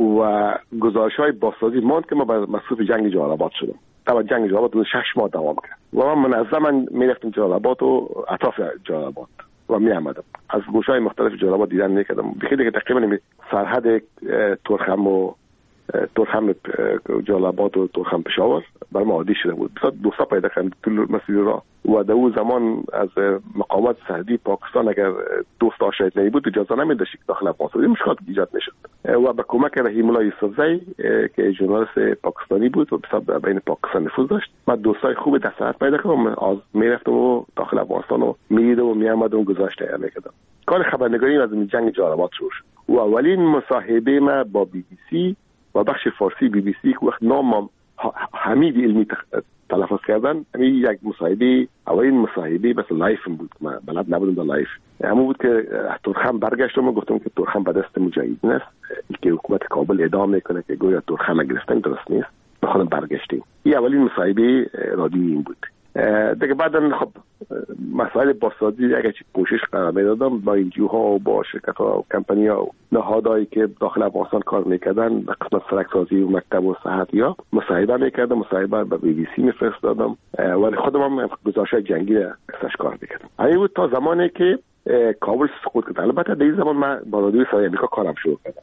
و گزارش‌های بازسازی ماند که ما مصروف جنگ جالاباد شدیم. طبعا جنگ جالاباد شش ماه دوام کرد و من منظما میرفتم جالاباد و اطراف جالاباد و می آمدم از گوشه‌های مختلف جالاباد دیدن میکردم. بخیلی که تقریبا سرحد تورخم و تورخم جالاباد و تورخم پشاور بر ما عادی شده بود. بسیار دوستا پیدا کردن طول مسیر را و در اون زمان از مقامات سرحدی پاکستان اگر دوست آشنایی نمیبود اجازه نمیداشت داخل افغانستان مشکلات ایجاد میشد و به کمک رحیم الله یوسفزئی که ژورنالیست پاکستانی بود و بسیار بین پاکستان نفوذ داشت، من دوستای خوب در سرحد پیدا کردم. از میرفتم و داخل افغانستان و میدیدم و میآمدم و گزارش تهیه میکردم. کار خبرنگاری از جنگ جالاباد شروع شد و اولین مصاحبه ما با بی بی سی و بخش فارسی بی بی سی که وقت نام حمید علمی تلفظ کردن، همین یک مصاحبه اولین مصاحبه بس لایف بود. من بلد نبودم در لایف. همون بود که تورخم برگشتم و گفتم که تورخم به دست مجاهدین است که حکومت کابل ادعا میکنه که گویا تورخم گرفتن، درست نیست. بخوام برگشتیم. این اولین مصاحبه رادیویی این بود. دیگه بعدن خب مسائل بازسازی اگه چی کوشش قرار میدادم با انجیوها و با شرکت ها و کمپانی ها و نهادهایی که داخل افغانستان کار میکردن در قسمت سرک سازی و مکتب و صحت یا مصاحبه میکردم، مصاحبه به بی بی سی میفرستادم ولی خودم هم گزارش‌های جنگی را ازش کار میکردم. همین بود تا زمانی که کابل سقوط کرد. البته در این زمان من با رادیوی صدای آمریکا کارم شروع کردم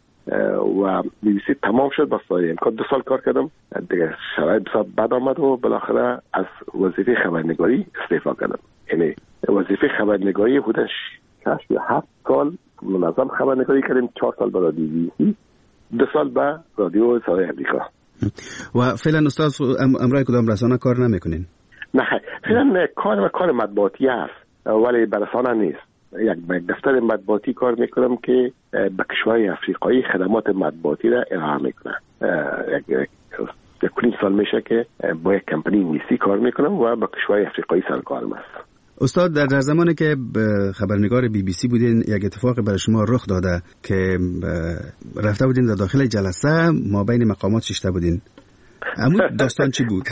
و بی بی سی تمام شد. با صدای آمریکا دو سال کار کردم. دیگه شرایط بسیار بد آمد و بالاخره از وظیفه خبرنگاری استعفا کردم. یعنی وظیفه خبرنگاری حدود شش یا هفت سال منظم خبرنگاری کردیم. چهار سال با رادیو بی بی سی، دو سال با رادیو صدای آمریکا. و فعلا استاد امرای کدام رسانه کار نمیکنین؟ نه فعلا کار و کار مطبوعاتی هست ولی به رسانه نیست. یک دفتر مطبوعاتی کار میکنم که به کشورهای افریقایی خدمات مطبوعاتی را ارائه میکنه. یک یک کنیم سال میشه که با یک کمپانی انگلیسی کار میکنم و با کشورهای افریقایی سرکارم است. استاد در زمانی که خبرنگار بی بی سی بودین یک اتفاق برای شما رخ داده که رفته بودین در داخل جلسه ما بین مقامات ششته بودین. اما داستان چی بود؟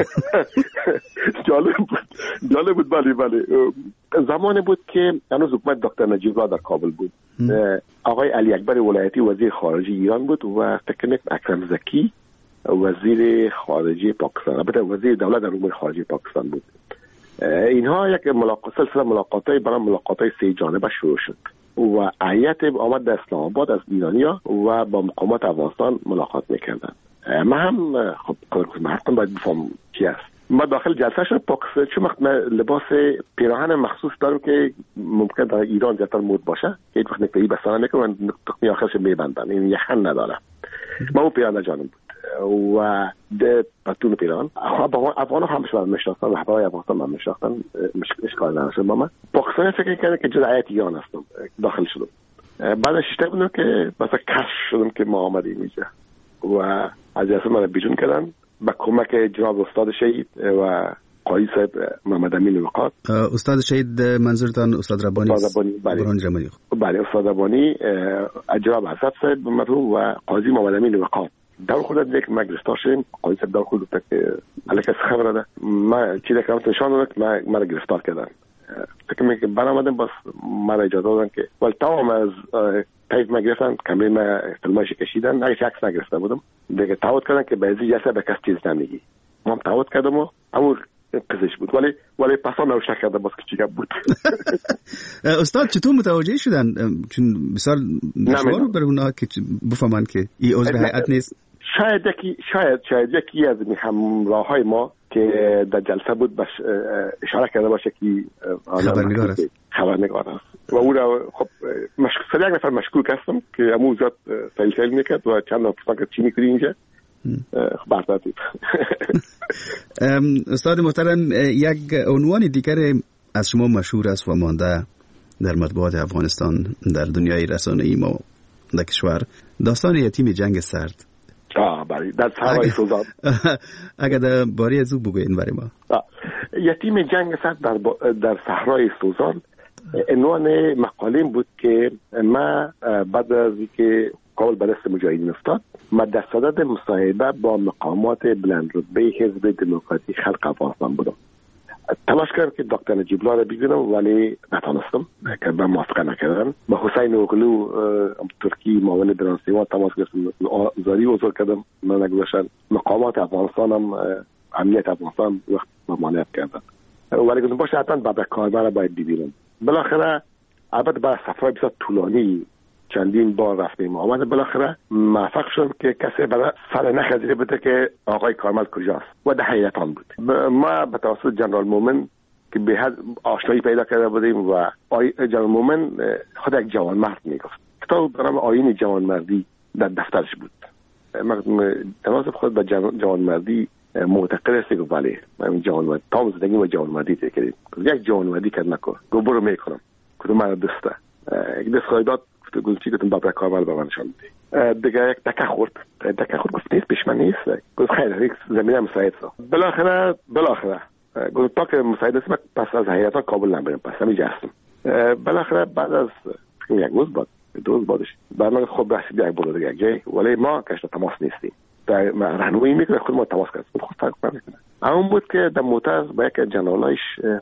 جالب بود. جالب بود بله بله. زمانی بود که هنوز حکومت دکتر نجیب الله در کابل بود. آقای علی اکبر ولایتی وزیر خارجه ایران بود و فکر اکرم زکی وزیر خارجه پاکستان، البته وزیر دولت امور خارجه پاکستان بود. اینها یک ملاقات سلسله ملاقاتای برای ملاقاتای سه جانبه شروع شد و هیئت آمد در اسلام آباد از ایرانیا و با مقامات افغانستان ملاقات میکردن. من هم خب مردم باید بفهم چی است. ما داخل جلسه شد پاکستان چون وقت من لباس پیراهن مخصوص دارم که ممکن در ایران زیادتر مود باشه که یک وقت نکته‌ای بسانه میکنم تخمی آخرش میبندن، این یخن نداره. ما اون پیراهن جانم بود و ده پتون پیراهن افغان هم شما میشناختن و هوای افغانستان من میشناختن، اشکال نداشت. با من پاکستان فکر کردم که جز هیئت ایران هستم. داخل شدم بعدش شده بودم که مثلا کشف شدم که ما آمدیم اینجا و از جلسه من بیرون کردن با کمک جناب استاد شهید و قاضی صاحب محمد امین وقار. استاد شهید منظورتان استاد ربانی است؟ بله ربانی. بله استاد ربانی، جناب اسد صاحب مرحوم و قاضی محمد امین وقار. دور خودت یک ما گرفتار شدیم. قاضی صاحب دور خودت که علیه خبر داده ما چیزی که نشان داد که ما ما گرفتار کردن. فکر میکنم برآمدم بس ما اجازه دادن که ولی تمام از تایید ما گرفتن، کمی ما فیلماش کشیدن، اگه عکس نگرفته بودم دیگه تعهد کردن که بعضی جلسه به کس چیز نمیگی. ما هم تعهد کردم و امور قضیه بود ولی ولی پسا نوشته کرده باز که چیگه بود. استاد چطور متوجه شدن؟ چون بسیار دشوار برای اونا که بفهمن که این عضو هیئت نیست. شاید یکی شاید شاید یکی از همراههای ما که در جلسه بود باش اشاره کرده باشه که خبرنگار است. خبرنگار است و او را خب مشکل یک نفر مشکوک هستم که امو زیاد سیل سیل میکرد و چند نفر که چی میکنی اینجا بردادید. استاد محترم، یک عنوان دیگر از شما مشهور است و مانده در مطبوعات افغانستان، در دنیای رسانه‌ای ما در کشور، داستان یتیم جنگ سرد. آه بله، در صحرای سوزان. اگر در باری از او بگوین برای ما. یتیم جنگ سرد در, در صحرای سوزان عنوان مقاله بود که ما بعد از اینکه کابل به دست مجاهدین افتاد، ما در صدد مصاحبه با مقامات بلند رتبه حزب دموکراتی خلق افغانستان بودم. تلاش کردم که دکتر نجیب الله را ببینم ولی نتونستم که به موافقه نکردن. با حسین اوغلو ترکی معاون درانسیما تماس گرفتم، زاری حضور کردم، من نگذاشتن. مقامات افغانستان هم امنیت افغانستان وقت ممانعت کردن ولی گفتم باشه حتما بعد کاربر را باید ببینم. بالاخره البته بعد سفر بسیار طولانی چندین بار رفتیم آمد، بالاخره موفق شدم که کسی برای سر نخزیده بده که آقای کارمل کجاست و در حیرتان بود. ما به توسط جنرال مومن که به حد آشنایی پیدا کرده بودیم و جنرال مومن خود یک جوانمرد میگفت. کتاب برام آیین جوانمردی در دفترش بود. ما تناسب خود به جوانمردی معتقد است که ولی من جوانمردی تام زندگی و جوانمردی کردیم. یک جوانمردی کرد نکن گو برو میکنم کدوم من دوسته یک دست خواهداد گفتی گفتم بابر کارمل به من نشان میدی دیگه یک دکه خورد دکه خورد گفت نیست پیش من نیست گفت خیلی یک زمینه مساعد سا بالاخره بالاخره گفت تا که مساعد است پس از حیاتا کابل نمیرم پس همیجا هستم. بالاخره بعد از یک روز بعد دو روز بعدش برنامه خود بحثی یک بود دیگه جای ولی ما کشت تماس نیستیم در راهنمایی میکنه خود ما تماس کردیم خود فرق نمیکنه. اون بود که در موتر با یک جنرالایش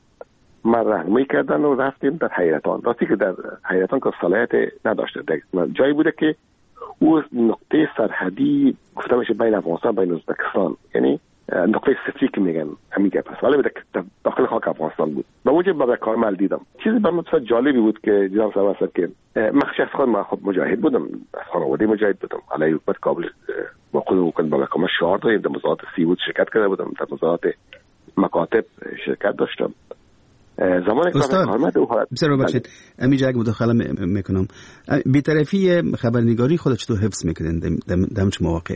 ما راهنمایی کردن و رفتیم در حیرتان. راستی که در حیرتان که صلاحیت نداشته جایی بوده که او نقطه سرحدی گفته میشه بین افغانستان بین ازبکستان، یعنی نقطه صفری که میگن همیگه پس ولی بوده در داخل خاک افغانستان بود. به اونجا با کارمل دیدم چیزی برام بسیار جالبی بود که جناب صاحب هست که من شخص خود ما خود مجاهد بودم، از خانواده مجاهد بودم، علیه حکومت کابل با خود حکومت با کمش شعار داریم، در مظاهرات سی بود شرکت کرده بودم، در مظاهرات مکاتب شرکت داشتم. زمانی که بسیار ببخشید امیجا اگه مداخله میکنم، بی‌طرفی خبرنگاری خودت چطور حفظ میکنین در چه مواقع؟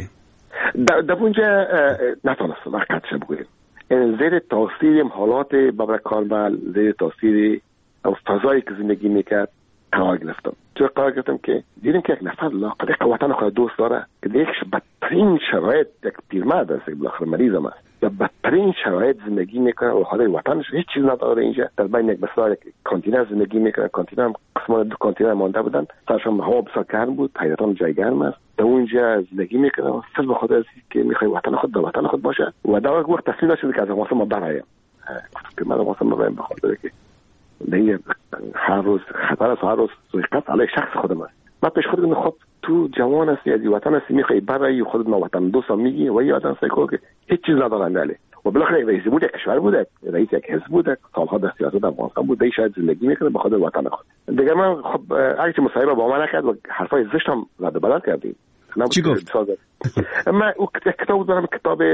در اونجا نتونستم حقیقتش بگویم، زیر تاثیر حالات بابر کارمل، زیر تاثیر فضایی که زندگی میکرد قرار گرفتم. چرا قرار گرفتم که دیدیم که یک نفر لاقل یک وطن خود دوست داره که در یک بدترین شرایط یک پیرمرد است که بالاخره مریض هم است در بدترین شرایط زندگی میکنه و حالا وطنش هیچ چیز نداره. اینجا در بین یک بسیار کانتینر زندگی میکنه، کانتینر هم قسمان دو کانتینر مانده بودن، سرشان هوا بسیار گرم بود، حیرتان جای گرم است، در اونجا زندگی میکنه و صرف به خاطر که میخوای وطن خود به وطن خود باشه و در وقت تصمیم داشته که از افغانستان ما برایم که من افغانستان برایم به خاطر که دیگه هر روز خطر است، هر روز سوءقصد علیه شخص خودم است. من پیش خود میگم خب تو جوان هستی از وطن هستی میخوای برای خودت ما وطن دوست میگی و یه آدم سایکو که هیچ چیز ندارن علی و بالاخره یک رئیس بود، یک کشور بود، رئیس یک حزب بود، سالها در سیاست افغانستان بود، دیگه شاید زندگی میکنه به خاطر وطن خود. دیگه من خب اگه چه مصاحبه با من نکرد و حرفای زشت هم رد و بدل کردیم. چی گفت؟ من او کتاب دارم، کتاب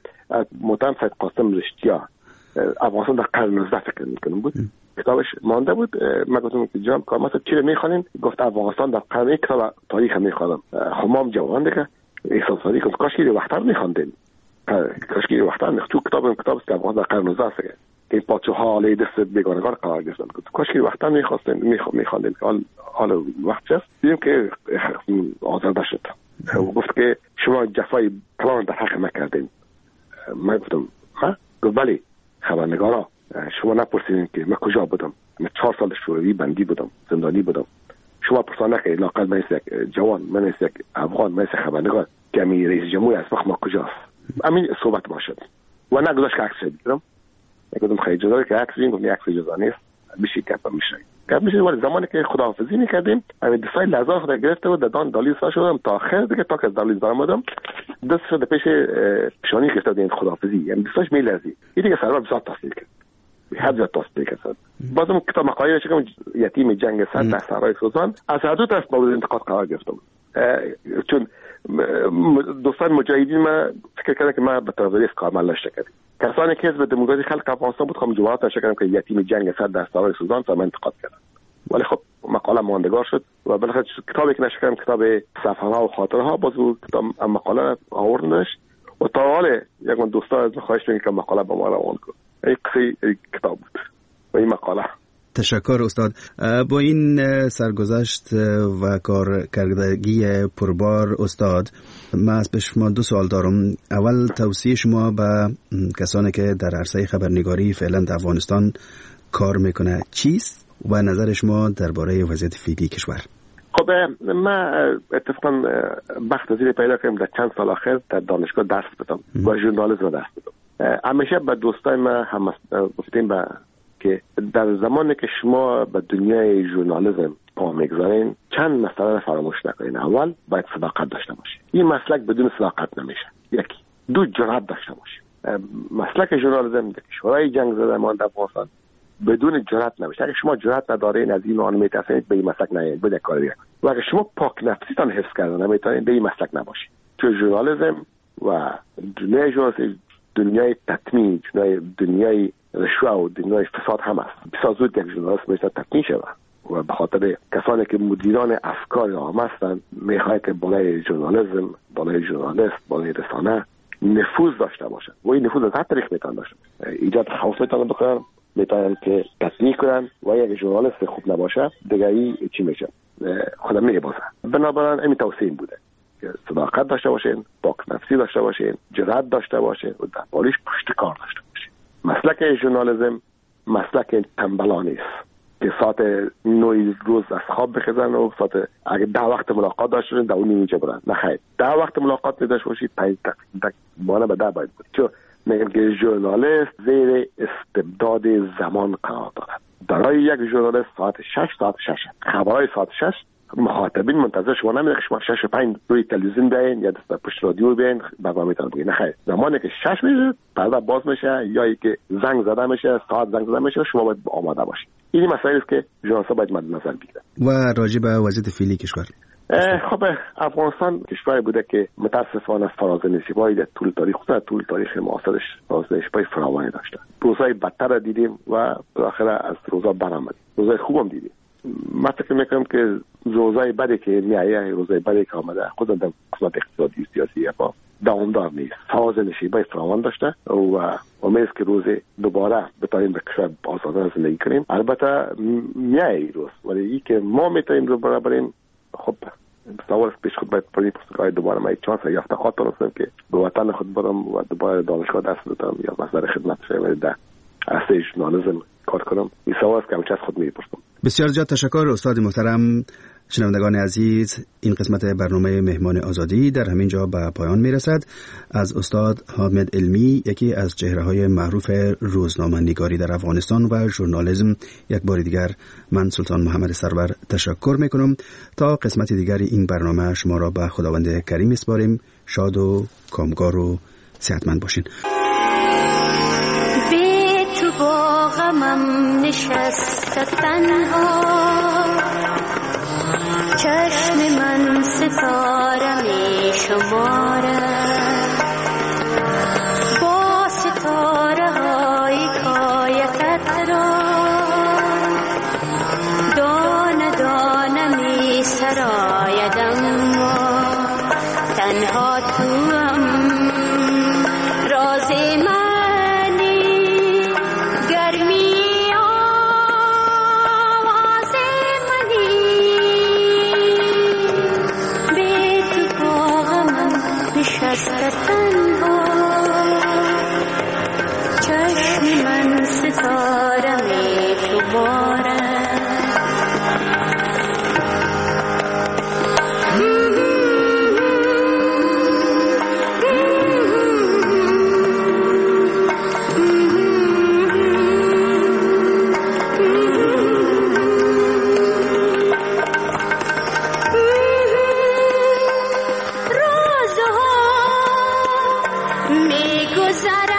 محترم سید قاسم رشتیا افغانستان در قرن نوزده فکر میکنم بود، کتابش مانده بود. من گفتم که جناب کارمل چی رو میخوانین؟ گفت افغانستان در قرن کتاب تاریخ میخوانم. همام جوان دیگه احساساتی گفت کاش که وقتر میخواندین، کاش که وقتر میخوند. تو کتاب کتاب است افغانستان در قرن نوزده است که این پادشاه‌ها علیه دست بیگانگان قرار گرفتن. گفت کاش که وقتر میخواستین میخواندین. حال حال وقت است دیدیم که آزرده شد. گفت که شما جفای کلان در حق ما کردین. من گفتم ها؟ گفت بله خبرنگارا شما نپرسیدین که من کجا بودم. من چهار سال شوروی بندی بودم، زندانی بودم. شما پرسان نکنید لاقل من یک جوان، من یک افغان، من یک خبرنگار که می رئیس جمهور از وقت ما کجاست. همین صحبت ما شد و نگذاشت که عکس بگیرم. نگفتم خیلی جدا که عکس بگیرم، عکس اجازه نیست. میشه گپ میشه. گپ میشه ولی زمانی که خداحافظی میکردیم، همین دفعه لحظه خدا گرفته بود دادن دالیل سا شدم تا آخر دیگه تا که دالیل برآمدم دست شده پیش پیشانی گرفته بود خداحافظی. یعنی دستش میلرزید. این دیگه سرور بسیار تاثیر کرد. حد زیاد تاثیر کرد. بازم کتاب مقاله چکم یتیم جنگ سر در صحرای سوزان از هر دو طرف مورد انتقاد قرار گرفتم. چون دوستان مجاهدین ما فکر کردن که ما به طرفداری کارمل نشده کردیم. کسانی که حزب دموکراسی خلق افغانستان بود خب جوابات نشه کردم که یتیم جنگ سر در صحرای سوزان تا من انتقاد کردم. ولی خب مقاله ماندگار شد و بالاخره کتابی که نشه کردم کتاب صفحه ها و خاطره ها باز کتاب مقاله آوردنش و تا حال یک من دوستا از خواهش میکنم که مقاله به ما روان کنه. این قصه کتاب بود و این مقاله. تشکر استاد. با این سرگذشت و کارکردگی پربار استاد، من از به شما دو سوال دارم. اول توصیه شما به کسانی که در عرصه خبرنگاری فعلا در افغانستان کار میکنه چیست و نظر شما درباره وضعیت فعلی کشور؟ خب من اتفاقا بخت زیر پیدا کردم در چند سال آخر در دانشگاه درس بدم و ژورنالیسم درس بدم. همیشه به دوستای ما هم گفتیم با که در زمانی که شما به دنیای ژورنالیسم پا میگذارین چند مسئله فراموش نکنین. اول باید صداقت داشته باشید. این مسلک بدون صداقت نمیشه. یکی. دو، جرأت داشته باشید. مسلک ژورنالیسم در کشورهای جنگ زده ما در افغانستان بدون جرأت نمیشه. اگه شما جرأت ندارین از این آن میترسید به این مسلک نیاید، بده کاری کنید. و اگه شما پاک نفسیتان حفظ کردن نمیتونید به این مسلک نباشید. چون ژورنالیسم و دنیای ژورنالیسم دنیای تطمیع، دنیای دنیای رشوه و دنیای فساد هم است. بسیار زود یک ژورنالیست میشه تطمیع شود و به خاطر کسانی که مدیران افکار عامه هستند میخواهد که بالای ژورنالیسم، بالای ژورنالیست، بالای رسانه نفوذ داشته باشند و این نفوذ از هر طریق میتونن داشته باشند. ایجاد خوف میتونن بکنن، میتونن که تطمیع کنن و یک ژورنالیست خوب نباشه دیگه ای چی میشه خدا میبازه. بنابراین این توصیه بوده که صداقت داشته باشین، پاک نفسی داشته باشین، جرأت داشته باشین و در باریش پشت کار داشته باشین. مسلک ژورنالیسم مسلک تنبلانی است که ساعت نه روز از خواب بخیزن و ساعت اگه ده وقت ملاقات داشته باشین در اون اینجا برن. نه خیر، ده وقت ملاقات نداشته باشید پنج دقیقه مانه به ده باید بود. چون میگم که ژورنالیست زیر استبداد زمان قرار دارد. برای یک ژورنالیست ساعت شش ساعت شش خبرهای ساعت شش مخاطبین منتظر شما نمیده که شما شش و پنج روی تلویزیون بیاین یا دست پشت رادیو بیاین برنامه میتونن بگین. نه خیر، زمانی که شش میشه پرده باز میشه یا ای که زنگ زده میشه، ساعت زنگ زده میشه، شما باید آماده باشید. این مسائلی است که ژورنالیست باید مد نظر بگیرن. و راجع به وضعیت فعلی کشور، خب افغانستان کشوری بوده که متاسفانه فراز نشیبایی در طول تاریخ خود در طول تاریخ معاصرش فراز نشیبای فراوانی داشته. روزای بدتر دیدیم و بالاخره از روزا برآمدیم. روزای خوبم دیدیم. من فکر میکنم که روزای بدی که میایه، روزای بدی که آمده خود در قسمت اقتصادی سیاسی با دوامدار نیست. فراز نشیبای فراوان داشته و امید که روز دوباره بتونیم به کشور آزادانه زندگی کنیم. البته میایه روز ولی این که ما میتونیم رو برابریم. خب سوال پیش خود باید پرید پرسکای دوباره ما یک چانس یافته خاطر هستم که به وطن خود برم و دوباره دانشگاه درس بدم یا مصدر خدمت شوم در عرصه ژورنالیسم کار کنم. این سوال است که همیشه از خود میپرسم. بسیار زیاد تشکر استاد محترم. شنوندگان عزیز، این قسمت برنامه مهمان آزادی در همین جا به پایان میرسد. از استاد حامد علمی، یکی از چهره‌های معروف روزنامه‌نگاری در افغانستان و ژورنالیسم، یک بار دیگر من سلطان محمد سرور تشکر میکنم. تا قسمت دیگری این برنامه شما را به خداوند کریم میسپاریم. شاد و کامگار و صحتمند باشین. بی تو با غمم نشسته تنها، چشم من ستاره می شمارد، با ستاره های کایتت را دانه دانه می سراید، اما تنها تو هم راز منی، گرمی آواز منی، بی تو با غمم نشسته تنها، چشم من انتظار می شمارم. رازها می گذرد